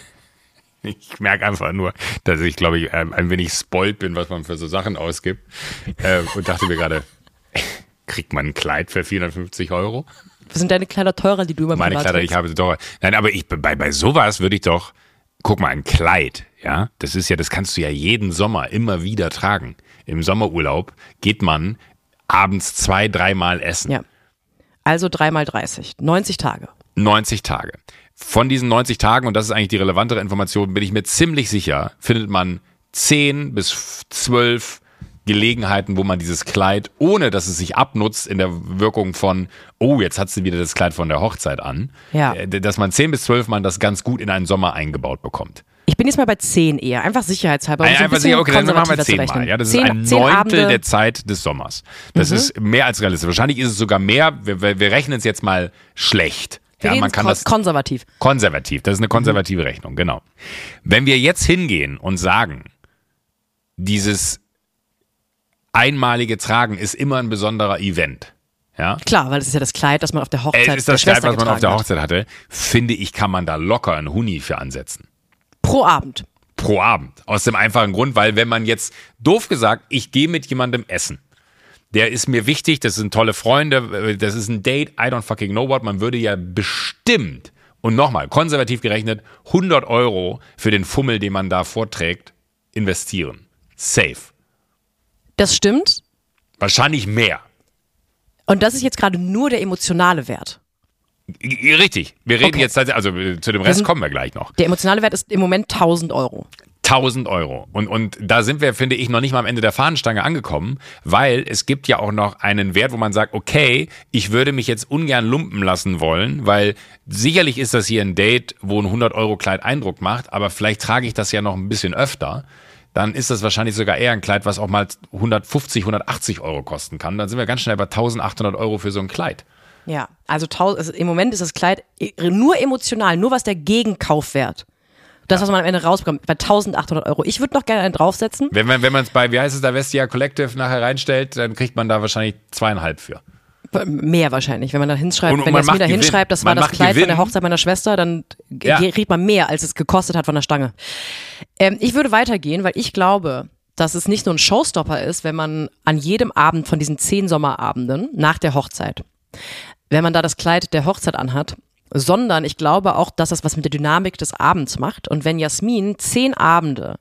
merke einfach nur, dass ich, glaube ich, ein wenig spoilt bin, was man für so Sachen ausgibt. Und dachte mir gerade, kriegt man ein Kleid für 450 €? Was sind deine Kleider teurer, die du immer Meine Kleider, ich habe sie teurer. Nein, aber bei sowas würde ich doch, guck mal, ein Kleid, ja, das kannst du ja jeden Sommer immer wieder tragen. Im Sommerurlaub geht man abends 2-3 Mal essen. Ja. Also 3 mal 30. 90 Tage. 90 Tage. Von diesen 90 Tagen, und das ist eigentlich die relevantere Information, bin ich mir ziemlich sicher, findet man 10 bis 12 Gelegenheiten, wo man dieses Kleid, ohne dass es sich abnutzt in der Wirkung von, oh, jetzt hat sie wieder das Kleid von der Hochzeit an, dass man 10 bis 12 Mal das ganz gut in einen Sommer eingebaut bekommt. Ich bin jetzt mal bei 10 eher, einfach sicherheitshalber. Um einfach sicher, okay, dann machen wir 10 Mal. Ja, das ist ein Neuntel der Zeit des Sommers. Das ist mehr als realistisch. Wahrscheinlich ist es sogar mehr, wir rechnen es jetzt mal schlecht. Ja, man kann das konservativ. Konservativ, das ist eine konservative Rechnung, genau. Wenn wir jetzt hingehen und sagen, dieses einmalige Tragen ist immer ein besonderer Event, Ja? Klar, weil es ist ja das Kleid, das man auf der Hochzeit Es ist das Kleid, was man auf der hat. Hochzeit hatte. Finde ich, kann man da locker einen Huni für ansetzen. Pro Abend. Pro Abend. Aus dem einfachen Grund, weil wenn man jetzt, doof gesagt, ich gehe mit jemandem essen. Der ist mir wichtig, das sind tolle Freunde, das ist ein Date, I don't fucking know what. Man würde ja bestimmt, und nochmal, konservativ gerechnet, 100 € für den Fummel, den man da vorträgt, investieren. Safe. Das stimmt. Wahrscheinlich mehr. Und das ist jetzt gerade nur der emotionale Wert. Richtig. Wir reden jetzt tatsächlich, also zu dem Rest kommen wir gleich noch. Der emotionale Wert ist im Moment 1.000 €. 1.000 €. Und da sind wir, finde ich, noch nicht mal am Ende der Fahnenstange angekommen, weil es gibt ja auch noch einen Wert, wo man sagt, okay, ich würde mich jetzt ungern lumpen lassen wollen, weil sicherlich ist das hier ein Date, wo ein 100-€ Eindruck macht, aber vielleicht trage ich das ja noch ein bisschen öfter. Dann ist das wahrscheinlich sogar eher ein Kleid, was auch mal 150, 180 € kosten kann. Dann sind wir ganz schnell bei 1.800 € für so ein Kleid. Ja, also im Moment ist das Kleid nur emotional, nur was der Gegenkaufwert. Das, was man am Ende rausbekommt, bei 1.800 €. Ich würde noch gerne einen draufsetzen. Wenn man es bei, wie heißt es, der Vestia Collective nachher reinstellt, dann kriegt man da wahrscheinlich 2,5 für. Mehr wahrscheinlich, wenn man da hinschreibt, Und wenn man Jasmin da macht Gewinn. hinschreibt, das Man war das macht Kleid Gewinn. von der Hochzeit meiner Schwester, dann kriegt man mehr, als es gekostet hat von der Stange. Ich würde weitergehen, weil ich glaube, dass es nicht nur ein Showstopper ist, wenn man an jedem Abend von diesen 10 Sommerabenden nach der Hochzeit, wenn man da das Kleid der Hochzeit anhat, sondern ich glaube auch, dass das was mit der Dynamik des Abends macht. Und wenn Jasmin 10 Abende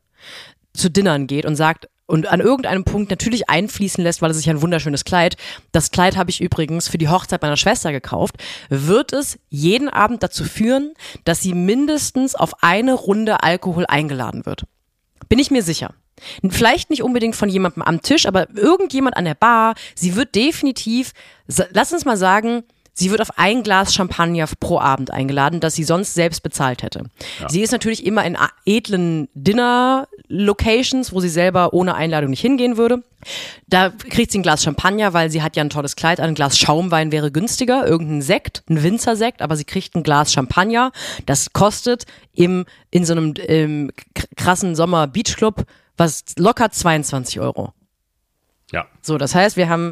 zu Dinnern geht und sagt, und an irgendeinem Punkt natürlich einfließen lässt, weil es ist ja ein wunderschönes Kleid. Das Kleid habe ich übrigens für die Hochzeit meiner Schwester gekauft. Wird es jeden Abend dazu führen, dass sie mindestens auf eine Runde Alkohol eingeladen wird. Bin ich mir sicher. Vielleicht nicht unbedingt von jemandem am Tisch, aber irgendjemand an der Bar. Sie wird definitiv, lass uns mal sagen, sie wird auf ein Glas Champagner pro Abend eingeladen, das sie sonst selbst bezahlt hätte. Ja. Sie ist natürlich immer in edlen Dinner-Locations, wo sie selber ohne Einladung nicht hingehen würde. Da kriegt sie ein Glas Champagner, weil sie hat ja ein tolles Kleid an. Ein Glas Schaumwein wäre günstiger, irgendein Sekt, ein Winzersekt, aber sie kriegt ein Glas Champagner. Das kostet in so einem krassen Sommer-Beachclub was locker 22 €. Ja. So, das heißt, wir haben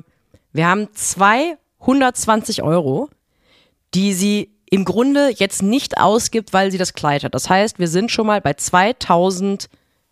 220 €, die sie im Grunde jetzt nicht ausgibt, weil sie das Kleid hat. Das heißt, wir sind schon mal bei 1.800,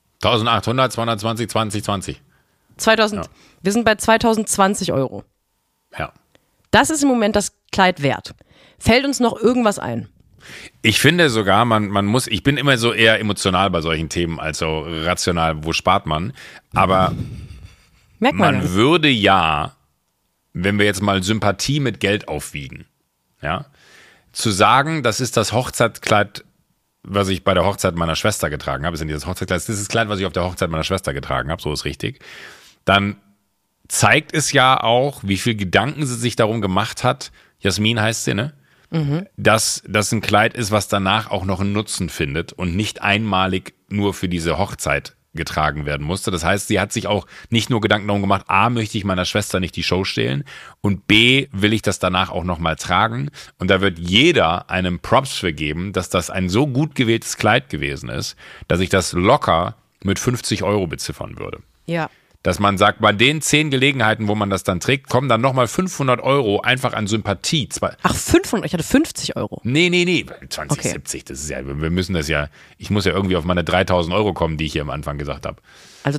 220, 20. Ja. Wir sind bei 2.020 €. Ja. Das ist im Moment das Kleid wert. Fällt uns noch irgendwas ein? Ich finde sogar, man muss, ich bin immer so eher emotional bei solchen Themen, als so rational, wo spart man. Aber Merkt man würde ja, wenn wir jetzt mal Sympathie mit Geld aufwiegen, ja, zu sagen, das ist das Hochzeitskleid, was ich bei der Hochzeit meiner Schwester getragen habe, ist nicht das Hochzeitskleid, das ist das Kleid, was ich auf der Hochzeit meiner Schwester getragen habe, so ist richtig, dann zeigt es ja auch, wie viel Gedanken sie sich darum gemacht hat, Jasmin heißt sie, ne? Dass das ein Kleid ist, was danach auch noch einen Nutzen findet und nicht einmalig nur für diese Hochzeit getragen werden musste. Das heißt, sie hat sich auch nicht nur Gedanken darum gemacht, A, möchte ich meiner Schwester nicht die Show stehlen und B, will ich das danach auch nochmal tragen. Und da wird jeder einem Props für geben, dass das ein so gut gewähltes Kleid gewesen ist, dass ich das locker mit 50 € beziffern würde. Ja. Dass man sagt, bei den 10 Gelegenheiten, wo man das dann trägt, kommen dann nochmal 500 € einfach an Sympathie. Ach, 500? Ich hatte 50 €. Nee. 2070, okay. Das ist ja, wir müssen das ja, ich muss ja irgendwie auf meine 3.000 € kommen, die ich hier am Anfang gesagt habe. Also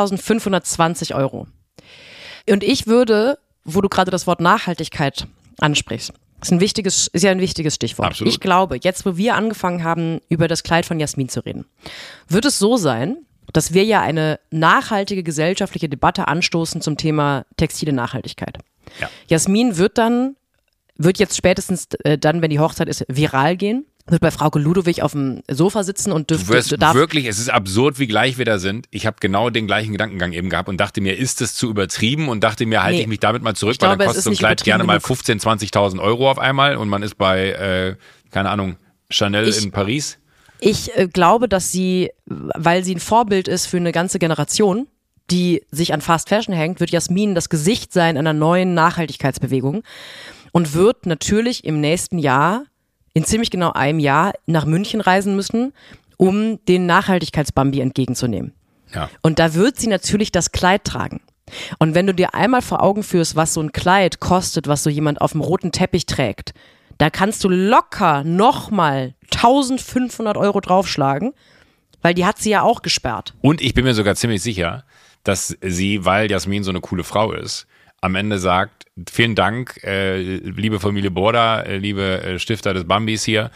2.520 €. Und ich würde, wo du gerade das Wort Nachhaltigkeit ansprichst, ist ja ein wichtiges Stichwort. Absolut. Ich glaube, jetzt, wo wir angefangen haben, über das Kleid von Jasmin zu reden, wird es so sein, dass wir ja eine nachhaltige gesellschaftliche Debatte anstoßen zum Thema textile Nachhaltigkeit. Ja. Jasmin wird jetzt spätestens dann, wenn die Hochzeit ist, viral gehen, wird bei Frauke Ludowig auf dem Sofa sitzen und darf wirklich, es ist absurd, wie gleich wir da sind. Ich habe genau den gleichen Gedankengang eben gehabt und dachte mir, ist das zu übertrieben? Und dachte mir, halte ich mich damit mal zurück, weil dann kostet so ein Kleid gerne mal 15.000, 20.000 € auf einmal und man ist bei, keine Ahnung, Chanel in Paris. Ich glaube, dass sie, weil sie ein Vorbild ist für eine ganze Generation, die sich an Fast Fashion hängt, wird Jasmin das Gesicht sein einer neuen Nachhaltigkeitsbewegung und wird natürlich im nächsten Jahr, in ziemlich genau einem Jahr, nach München reisen müssen, um den Nachhaltigkeitsbambi entgegenzunehmen. Ja. Und da wird sie natürlich das Kleid tragen. Und wenn du dir einmal vor Augen führst, was so ein Kleid kostet, was so jemand auf dem roten Teppich trägt, da kannst du locker nochmal 1.500 € draufschlagen, weil die hat sie ja auch gesperrt. Und ich bin mir sogar ziemlich sicher, dass sie, weil Jasmin so eine coole Frau ist, am Ende sagt, vielen Dank, liebe Familie Borda, liebe Stifter des Bambis hier,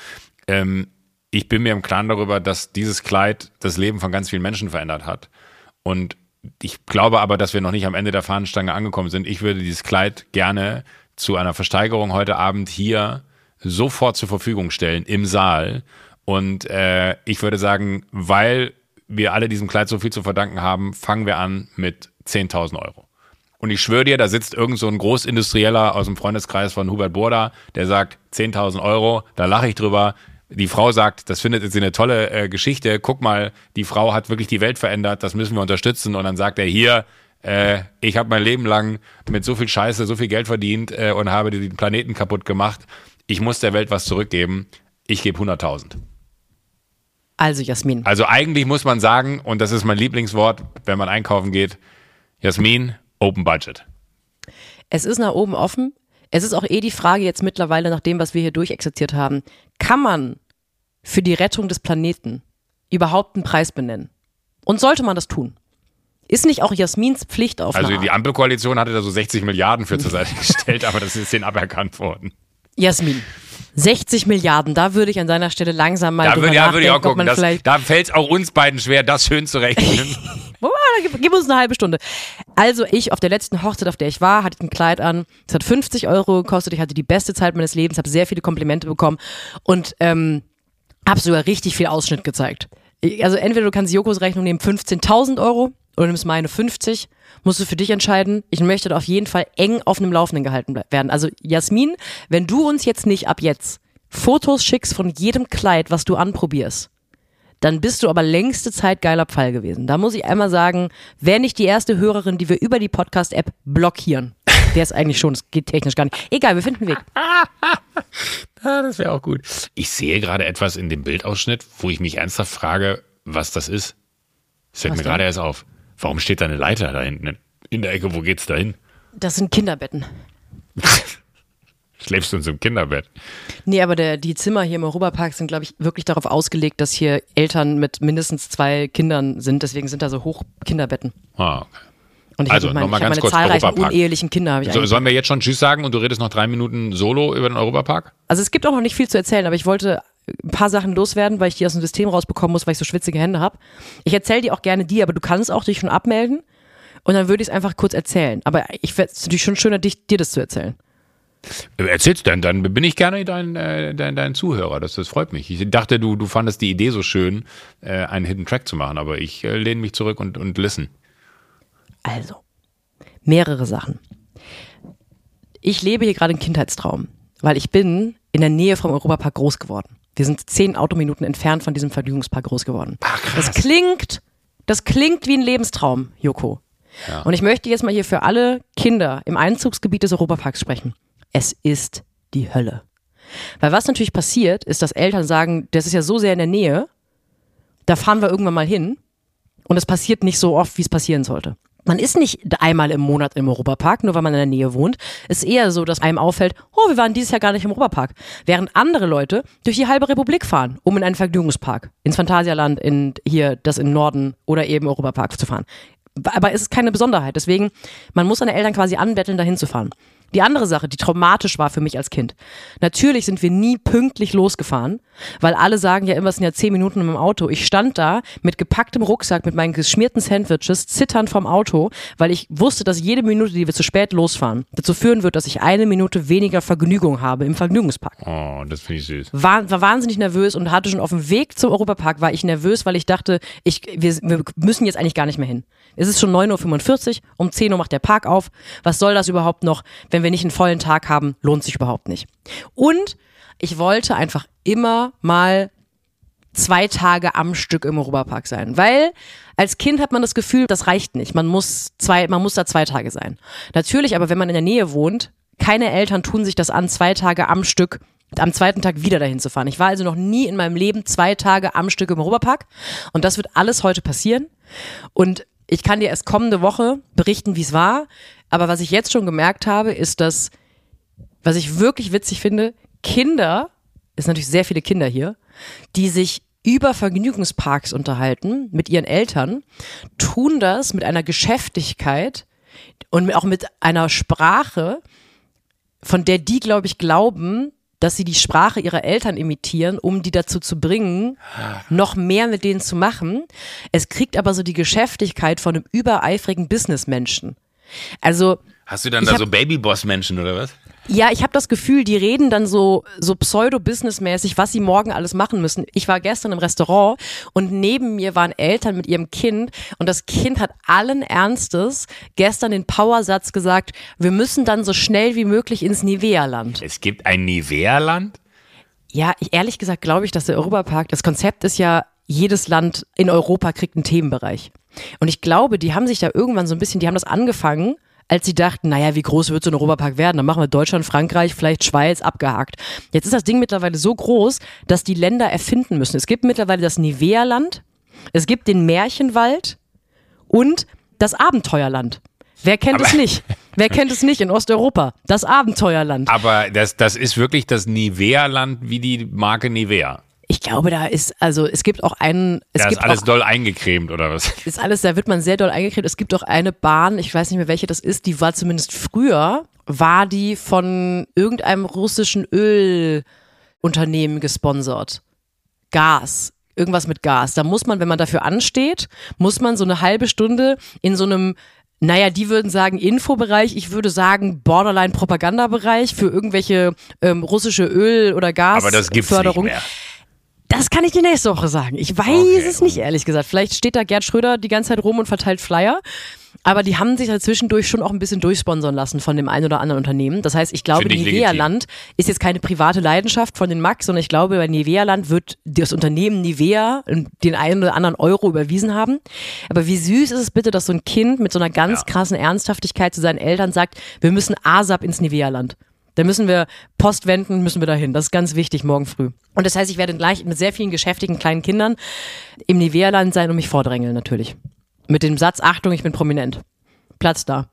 ich bin mir im Klaren darüber, dass dieses Kleid das Leben von ganz vielen Menschen verändert hat. Und ich glaube aber, dass wir noch nicht am Ende der Fahnenstange angekommen sind. Ich würde dieses Kleid gerne zu einer Versteigerung heute Abend hier sofort zur Verfügung stellen im Saal. Und ich würde sagen, weil wir alle diesem Kleid so viel zu verdanken haben, fangen wir an mit 10.000 €. Und ich schwöre dir, da sitzt irgend so ein Großindustrieller aus dem Freundeskreis von Hubert Burda, der sagt 10.000 €, da lache ich drüber. Die Frau sagt, das findet sie eine tolle Geschichte. Guck mal, die Frau hat wirklich die Welt verändert, das müssen wir unterstützen. Und dann sagt er, hier, ich habe mein Leben lang mit so viel Scheiße, so viel Geld verdient und habe den Planeten kaputt gemacht. Ich muss der Welt was zurückgeben. Ich gebe 100.000. Also Jasmin. Also eigentlich muss man sagen, und das ist mein Lieblingswort, wenn man einkaufen geht, Jasmin, Open Budget. Es ist nach oben offen. Es ist auch die Frage jetzt mittlerweile, nach dem, was wir hier durchexerziert haben, kann man für die Rettung des Planeten überhaupt einen Preis benennen? Und sollte man das tun? Ist nicht auch Jasmins Pflicht auf Also die Ampelkoalition hatte da so 60 Milliarden für zur Seite gestellt, aber das ist denen aberkannt worden. Jasmin, 60 Milliarden, da würde ich an seiner Stelle langsam mal drüber nachdenken, würde ich auch gucken. Da fällt es auch uns beiden schwer, das schön zu rechnen. Gib uns eine halbe Stunde. Also ich auf der letzten Hochzeit, auf der ich war, hatte ich ein Kleid an. Es hat 50 € gekostet. Ich hatte die beste Zeit meines Lebens, habe sehr viele Komplimente bekommen und habe sogar richtig viel Ausschnitt gezeigt. Also entweder du kannst Jokos Rechnung nehmen 15.000 € oder nimmst meine 50. Musst du für dich entscheiden. Ich möchte da auf jeden Fall eng auf einem Laufenden gehalten werden. Also Jasmin, wenn du uns jetzt nicht ab jetzt Fotos schickst von jedem Kleid, was du anprobierst, dann bist du aber längste Zeit geiler Pfeil gewesen. Da muss ich einmal sagen, wer nicht die erste Hörerin, die wir über die Podcast-App blockieren. Der ist eigentlich schon, das geht technisch gar nicht. Egal, wir finden einen Weg. Das wäre auch gut. Ich sehe gerade etwas in dem Bildausschnitt, wo ich mich ernsthaft frage, was das ist. Das fällt mir gerade erst auf. Warum steht da eine Leiter da hinten in der Ecke? Wo geht's da hin? Das sind Kinderbetten. Schläfst du in so einem Kinderbett? Nee, aber die Zimmer hier im Europapark sind, glaube ich, wirklich darauf ausgelegt, dass hier Eltern mit mindestens 2 Kindern sind. Deswegen sind da so Hochkinderbetten. Ah, okay. Und ich Also, habe nochmal ganz meine kurz zahlreichen Europapark. unehelichen Kinder. Sollen wir jetzt schon Tschüss sagen und du redest noch 3 Minuten solo über den Europapark? Also es gibt auch noch nicht viel zu erzählen, aber ich wollte ein paar Sachen loswerden, weil ich die aus dem System rausbekommen muss, weil ich so schwitzige Hände habe. Ich erzähle dir auch gerne die, aber du kannst auch dich schon abmelden und dann würde ich es einfach kurz erzählen. Aber ich fände es natürlich schon schöner, dir das zu erzählen. Erzähl's denn, dann bin ich gerne dein Zuhörer, das freut mich. Ich dachte, du fandest die Idee so schön, einen Hidden Track zu machen, aber ich lehne mich zurück und listen. Also, mehrere Sachen. Ich lebe hier gerade einen Kindheitstraum, weil ich bin in der Nähe vom Europapark groß geworden. Wir sind 10 Autominuten entfernt von diesem Vergnügungspark groß geworden. Ach, krass. Das klingt wie ein Lebenstraum, Joko. Ja. Und ich möchte jetzt mal hier für alle Kinder im Einzugsgebiet des Europaparks sprechen. Es ist die Hölle. Weil was natürlich passiert, ist, dass Eltern sagen, das ist ja so sehr in der Nähe, da fahren wir irgendwann mal hin und es passiert nicht so oft, wie es passieren sollte. Man ist nicht einmal im Monat im Europapark, nur weil man in der Nähe wohnt. Es ist eher so, dass einem auffällt, oh, wir waren dieses Jahr gar nicht im Europapark. Während andere Leute durch die halbe Republik fahren, um in einen Vergnügungspark, ins Phantasialand, das im Norden oder eben Europapark zu fahren. Aber es ist keine Besonderheit. Deswegen, man muss seine Eltern quasi anbetteln, dahin zu fahren. Die andere Sache, die traumatisch war für mich als Kind. Natürlich sind wir nie pünktlich losgefahren, weil alle sagen ja immer, es sind ja 10 Minuten im Auto. Ich stand da mit gepacktem Rucksack, mit meinen geschmierten Sandwiches, zitternd vom Auto, weil ich wusste, dass jede Minute, die wir zu spät losfahren, dazu führen wird, dass ich 1 Minute weniger Vergnügung habe im Vergnügungspark. Oh, das finde ich süß. War wahnsinnig nervös und hatte schon auf dem Weg zum Europapark war ich nervös, weil ich dachte, wir müssen jetzt eigentlich gar nicht mehr hin. Es ist schon 9.45 Uhr, um 10 Uhr macht der Park auf. Was soll das überhaupt noch? Wenn wir nicht einen vollen Tag haben, lohnt sich überhaupt nicht. Und ich wollte einfach immer mal 2 Tage am Stück im Europapark sein, weil als Kind hat man das Gefühl, das reicht nicht. Man muss da 2 Tage sein. Natürlich, aber wenn man in der Nähe wohnt, keine Eltern tun sich das an, 2 Tage am Stück am zweiten Tag wieder dahin zu fahren. Ich war also noch nie in meinem Leben 2 Tage am Stück im Europapark und das wird alles heute passieren. Und ich kann dir erst kommende Woche berichten, wie es war. Aber was ich jetzt schon gemerkt habe, ist, dass, was ich wirklich witzig finde, Kinder, es sind natürlich sehr viele Kinder hier, die sich über Vergnügungsparks unterhalten mit ihren Eltern, tun das mit einer Geschäftigkeit und auch mit einer Sprache, von der die, glaube ich, glauben, dass sie die Sprache ihrer Eltern imitieren, um die dazu zu bringen, noch mehr mit denen zu machen. Es kriegt aber so die Geschäftigkeit von einem übereifrigen Businessmenschen. Also hast du dann da so Babyboss-Menschen oder was? Ja, ich habe das Gefühl, die reden dann so pseudo-businessmäßig, was sie morgen alles machen müssen. Ich war gestern im Restaurant und neben mir waren Eltern mit ihrem Kind und das Kind hat allen Ernstes gestern den Powersatz gesagt, wir müssen dann so schnell wie möglich ins Nivea-Land. Es gibt ein Nivea-Land? Ja, ehrlich gesagt glaube ich, dass der Europapark, das Konzept ist ja, jedes Land in Europa kriegt einen Themenbereich. Und ich glaube, die haben sich da irgendwann so ein bisschen, die haben das angefangen, als sie dachten, naja, wie groß wird so ein Europapark werden? Dann machen wir Deutschland, Frankreich, vielleicht Schweiz, abgehakt. Jetzt ist das Ding mittlerweile so groß, dass die Länder erfinden müssen. Es gibt mittlerweile das Nivea-Land, es gibt den Märchenwald und das Abenteuerland. Wer kennt es nicht? Wer kennt es nicht in Osteuropa? Das Abenteuerland. Aber das ist wirklich das Nivea-Land wie die Marke Nivea. Ich glaube, da ist, also es gibt auch einen. Es da gibt ist alles auch, doll eingecremt oder was? ist alles, da wird man sehr doll eingecremt. Es gibt auch eine Bahn, ich weiß nicht mehr welche das ist, die war zumindest früher, war die von irgendeinem russischen Ölunternehmen gesponsert. Gas. Irgendwas mit Gas. Da muss man, wenn man dafür ansteht, muss man so eine halbe Stunde in so einem, naja, die würden sagen Infobereich, ich würde sagen Borderline-Propagandabereich für irgendwelche russische Öl- oder Gasförderung. Aber das gibt's nicht mehr. Das kann ich dir nächste Woche sagen. Ich weiß es nicht, ehrlich gesagt. Vielleicht steht da Gerd Schröder die ganze Zeit rum und verteilt Flyer. Aber die haben sich halt zwischendurch schon auch ein bisschen durchsponsern lassen von dem einen oder anderen Unternehmen. Das heißt, ich glaube, Nivea-Land ist jetzt keine private Leidenschaft von den Max, sondern ich glaube, bei Nivea-Land wird das Unternehmen Nivea den einen oder anderen Euro überwiesen haben. Aber wie süß ist es bitte, dass so ein Kind mit so einer ganz krassen Ernsthaftigkeit zu seinen Eltern sagt, wir müssen ASAP ins Nivea-Land. Da müssen wir Post wenden, müssen wir dahin. Das ist ganz wichtig morgen früh. Und das heißt, ich werde gleich mit sehr vielen geschäftigen kleinen Kindern im Nivea-Land sein und mich vordrängeln natürlich. Mit dem Satz, Achtung, ich bin prominent. Platz da.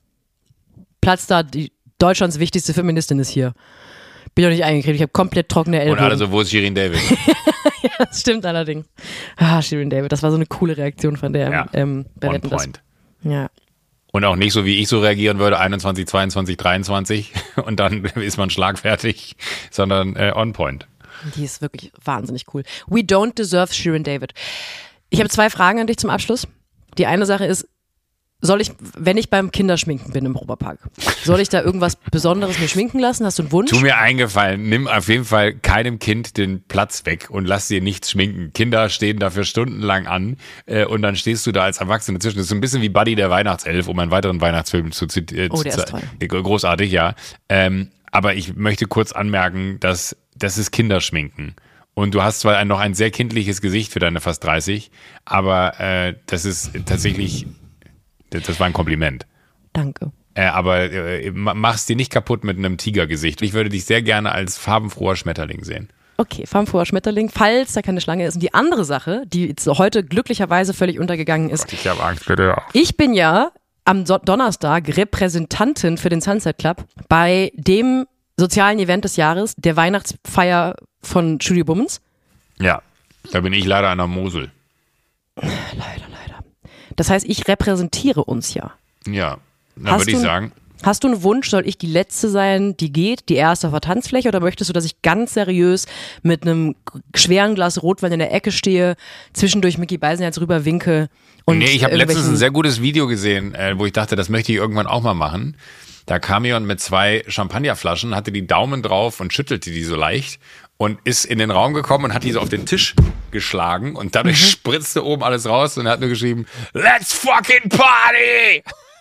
Platz da, Deutschlands wichtigste Feministin ist hier. Bin doch nicht eingekriegt, ich habe komplett trockene Ellbogen. Und alle so, wo ist Shirin David? Ja, das stimmt allerdings. Shirin David, das war so eine coole Reaktion von der. Bei On Wetten, point. Ja. Und auch nicht so, wie ich so reagieren würde, 21, 22, 23 und dann ist man schlagfertig, sondern on point. Die ist wirklich wahnsinnig cool. We don't deserve Shirin David. Ich habe 2 Fragen an dich zum Abschluss. Die eine Sache ist, soll ich, wenn ich beim Kinderschminken bin im Europapark, soll ich da irgendwas Besonderes mir schminken lassen? Hast du einen Wunsch? Tu mir eingefallen, nimm auf jeden Fall keinem Kind den Platz weg und lass dir nichts schminken. Kinder stehen dafür stundenlang an und dann stehst du da als Erwachsene zwischen. Das ist so ein bisschen wie Buddy der Weihnachtself, um einen weiteren Weihnachtsfilm zu zitieren. Oh, der ist toll. Großartig, ja. Aber ich möchte kurz anmerken, dass das ist Kinderschminken. Und du hast zwar noch ein sehr kindliches Gesicht für deine fast 30, aber das ist tatsächlich, das war ein Kompliment. Danke. Aber mach's dir nicht kaputt mit einem Tigergesicht. Ich würde dich sehr gerne als farbenfroher Schmetterling sehen. Okay, farbenfroher Schmetterling, falls da keine Schlange ist. Und die andere Sache, die jetzt heute glücklicherweise völlig untergegangen ist. Ich habe Angst, bitte. Ich bin ja am Donnerstag Repräsentantin für den Sunset Club bei dem sozialen Event des Jahres, der Weihnachtsfeier von Studio Bummens. Ja, da bin ich leider an der Mosel. Leider. Das heißt, ich repräsentiere uns ja. Ja, dann würde ich sagen. Hast du einen Wunsch, soll ich die Letzte sein, die geht, die erste auf der Tanzfläche, oder möchtest du, dass ich ganz seriös mit einem schweren Glas Rotwein in der Ecke stehe, zwischendurch Micky Beisenherz rüber winke? Und ich habe letztens ein sehr gutes Video gesehen, wo ich dachte, das möchte ich irgendwann auch mal machen. Da kam jemand mit 2 Champagnerflaschen, hatte die Daumen drauf und schüttelte die so leicht und ist in den Raum gekommen und hat die so auf den Tisch geschlagen und dadurch spritzte oben alles raus und er hat nur geschrieben, let's fucking party!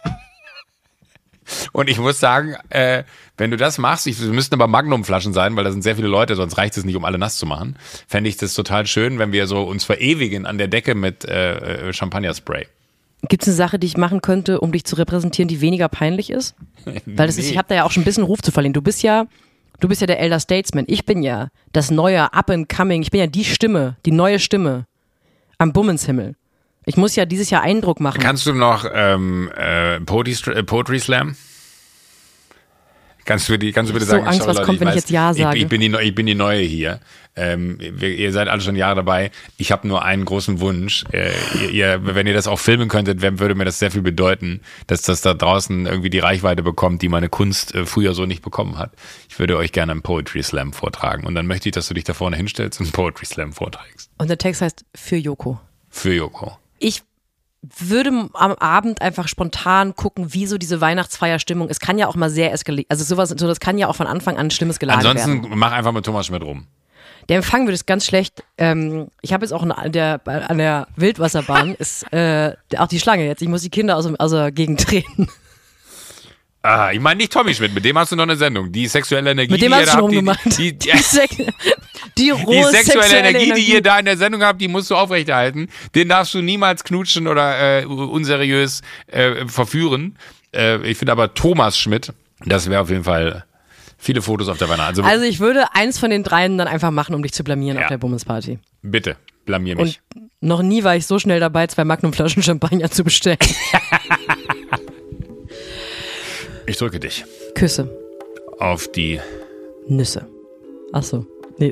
Und ich muss sagen, wenn du das machst, es müssten aber Magnumflaschen sein, weil da sind sehr viele Leute, sonst reicht es nicht, um alle nass zu machen, fände ich das total schön, wenn wir so uns verewigen an der Decke mit Champagnerspray. Gibt es eine Sache, die ich machen könnte, um dich zu repräsentieren, die weniger peinlich ist? Weil das ist, ich habe da ja auch schon ein bisschen Ruf zu verlieren. Du bist ja der Elder Statesman. Ich bin ja das neue Up and Coming. Ich bin ja die Stimme, die neue Stimme am Bummenshimmel. Ich muss ja dieses Jahr Eindruck machen. Kannst du noch Poetry Slam? Kannst du bitte sagen, so Angst, schau, was Leute, kommt, wenn ich jetzt Ja sage. Ich bin die Neue hier. Ihr seid alle schon Jahre dabei. Ich habe nur einen großen Wunsch. Wenn ihr das auch filmen könntet, würde mir das sehr viel bedeuten, dass das da draußen irgendwie die Reichweite bekommt, die meine Kunst früher so nicht bekommen hat. Ich würde euch gerne einen Poetry Slam vortragen. Und dann möchte ich, dass du dich da vorne hinstellst und einen Poetry Slam vorträgst. Und der Text heißt Für Joko. Für Joko. Ich würde am Abend einfach spontan gucken, wie so diese Weihnachtsfeierstimmung, es kann ja auch mal sehr eskalieren, also das kann ja auch von Anfang an ein schlimmes Gelage werden. Ansonsten mach einfach mit Thomas Schmidt rum. Der Empfang wird es ganz schlecht. Ich habe jetzt auch an der Wildwasserbahn ist auch die Schlange jetzt. Ich muss die Kinder aus der Gegend treten. Ich meine nicht Tommy Schmidt, mit dem hast du noch eine Sendung. Die sexuelle Energie, mit dem die hast du schon rumgemacht. Die sexuelle Energie, die ihr da in der Sendung habt, die musst du aufrechterhalten. Den darfst du niemals knutschen oder unseriös verführen. Ich finde aber Thomas Schmidt, das wäre auf jeden Fall viele Fotos auf der Weihnacht. Also ich würde eins von den dreien dann einfach machen, um dich zu blamieren auf der Bummelsparty. Bitte, blamier mich. Und noch nie war ich so schnell dabei, 2 Magnumflaschen Champagner zu bestellen. Ich drücke dich. Küsse. Auf die Nüsse. Achso. Nee.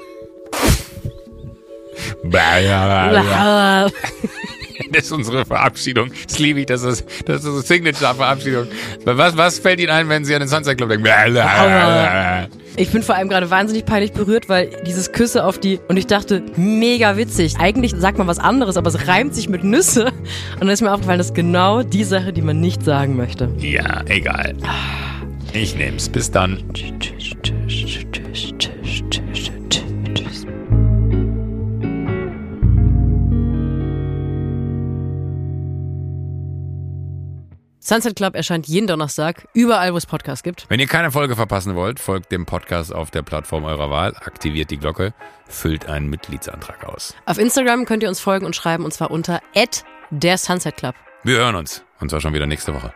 Das ist unsere Verabschiedung. Das liebe ich, das ist eine Signature-Verabschiedung. Was fällt Ihnen ein, wenn Sie an den Sunset Club denken? Ich bin vor allem gerade wahnsinnig peinlich berührt, weil dieses Küsse auf die... Und ich dachte, mega witzig. Eigentlich sagt man was anderes, aber es reimt sich mit Nüsse. Und dann ist mir aufgefallen, das ist genau die Sache, die man nicht sagen möchte. Ja, egal. Ich nehm's. Bis dann. Sunset Club erscheint jeden Donnerstag, überall, wo es Podcasts gibt. Wenn ihr keine Folge verpassen wollt, folgt dem Podcast auf der Plattform eurer Wahl, aktiviert die Glocke, füllt einen Mitgliedsantrag aus. Auf Instagram könnt ihr uns folgen und schreiben, und zwar unter @dersunsetclub. Wir hören uns, und zwar schon wieder nächste Woche.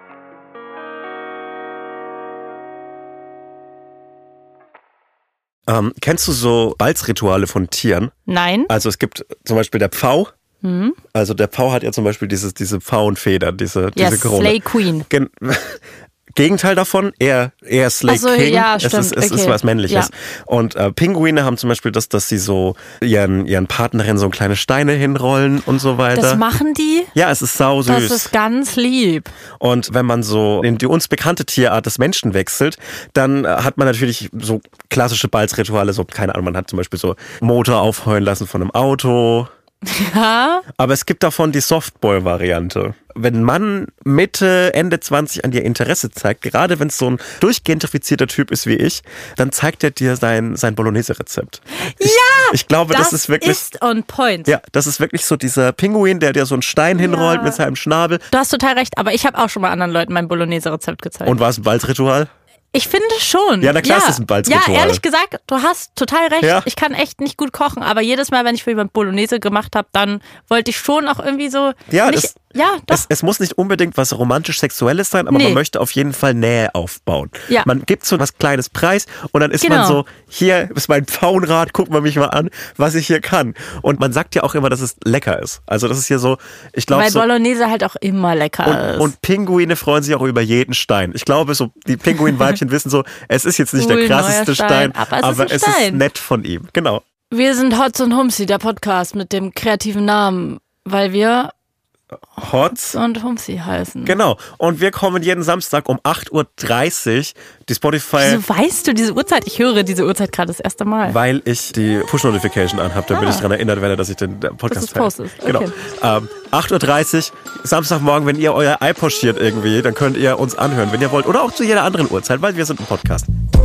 Kennst du so Balzrituale von Tieren? Nein. Also es gibt zum Beispiel der Pfau. Also der Pfau hat ja zum Beispiel diese Pfauenfeder, diese Krone. Slay Queen. Gegenteil davon, eher Slay King. Ja, es ist was Männliches. Ja. Und Pinguine haben zum Beispiel das, dass sie so ihren Partnerinnen so kleine Steine hinrollen und so weiter. Das machen die? Ja, es ist sausüß. Das ist ganz lieb. Und wenn man so in die uns bekannte Tierart des Menschen wechselt, dann hat man natürlich so klassische Balzrituale, so, keine Ahnung, man hat zum Beispiel so Motor aufheulen lassen von einem Auto. Ja. Aber es gibt davon die Softball-Variante. Wenn ein Mann Mitte, Ende 20 an dir Interesse zeigt, gerade wenn es so ein durchgentrifizierter Typ ist wie ich, dann zeigt er dir sein Bolognese-Rezept. Ich glaube, das ist wirklich... Das ist on point. Ja, das ist wirklich so dieser Pinguin, der dir so einen Stein hinrollt mit seinem Schnabel. Du hast total recht, aber ich habe auch schon mal anderen Leuten mein Bolognese-Rezept gezeigt. Und war es ein Balzritual? Ich finde schon. Ja, na klar, ist das ein Balzritual. Ja, ehrlich gesagt, du hast total recht. Ja. Ich kann echt nicht gut kochen, aber jedes Mal, wenn ich für jemand Bolognese gemacht habe, dann wollte ich schon auch irgendwie so... Es muss nicht unbedingt was romantisch-sexuelles sein, aber man möchte auf jeden Fall Nähe aufbauen. Ja. Man gibt so was kleines Preis und dann ist man so, hier ist mein Pfauenrad, guck mal mich mal an, was ich hier kann. Und man sagt ja auch immer, dass es lecker ist. Also das ist hier so, ich glaube... Weil Bolognese halt auch immer lecker ist. Und Pinguine freuen sich auch über jeden Stein. Ich glaube, so die Pinguinweibchen wissen so, es ist jetzt nicht der krasseste Stein, aber es ist nett von ihm. Genau. Wir sind Hotz und Humsi, der Podcast mit dem kreativen Namen, weil wir Hotz und Humsi heißen. Genau. Und wir kommen jeden Samstag um 8.30 Uhr. Die Spotify... Wieso weißt du diese Uhrzeit? Ich höre diese Uhrzeit gerade das erste Mal. Weil ich die Push-Notification anhabe, damit ich daran erinnert werde, dass ich den Podcast postest. Okay. Genau. 8.30 Uhr, Samstagmorgen, wenn ihr euer Ei pochiert irgendwie, dann könnt ihr uns anhören, wenn ihr wollt. Oder auch zu jeder anderen Uhrzeit, weil wir sind ein Podcast.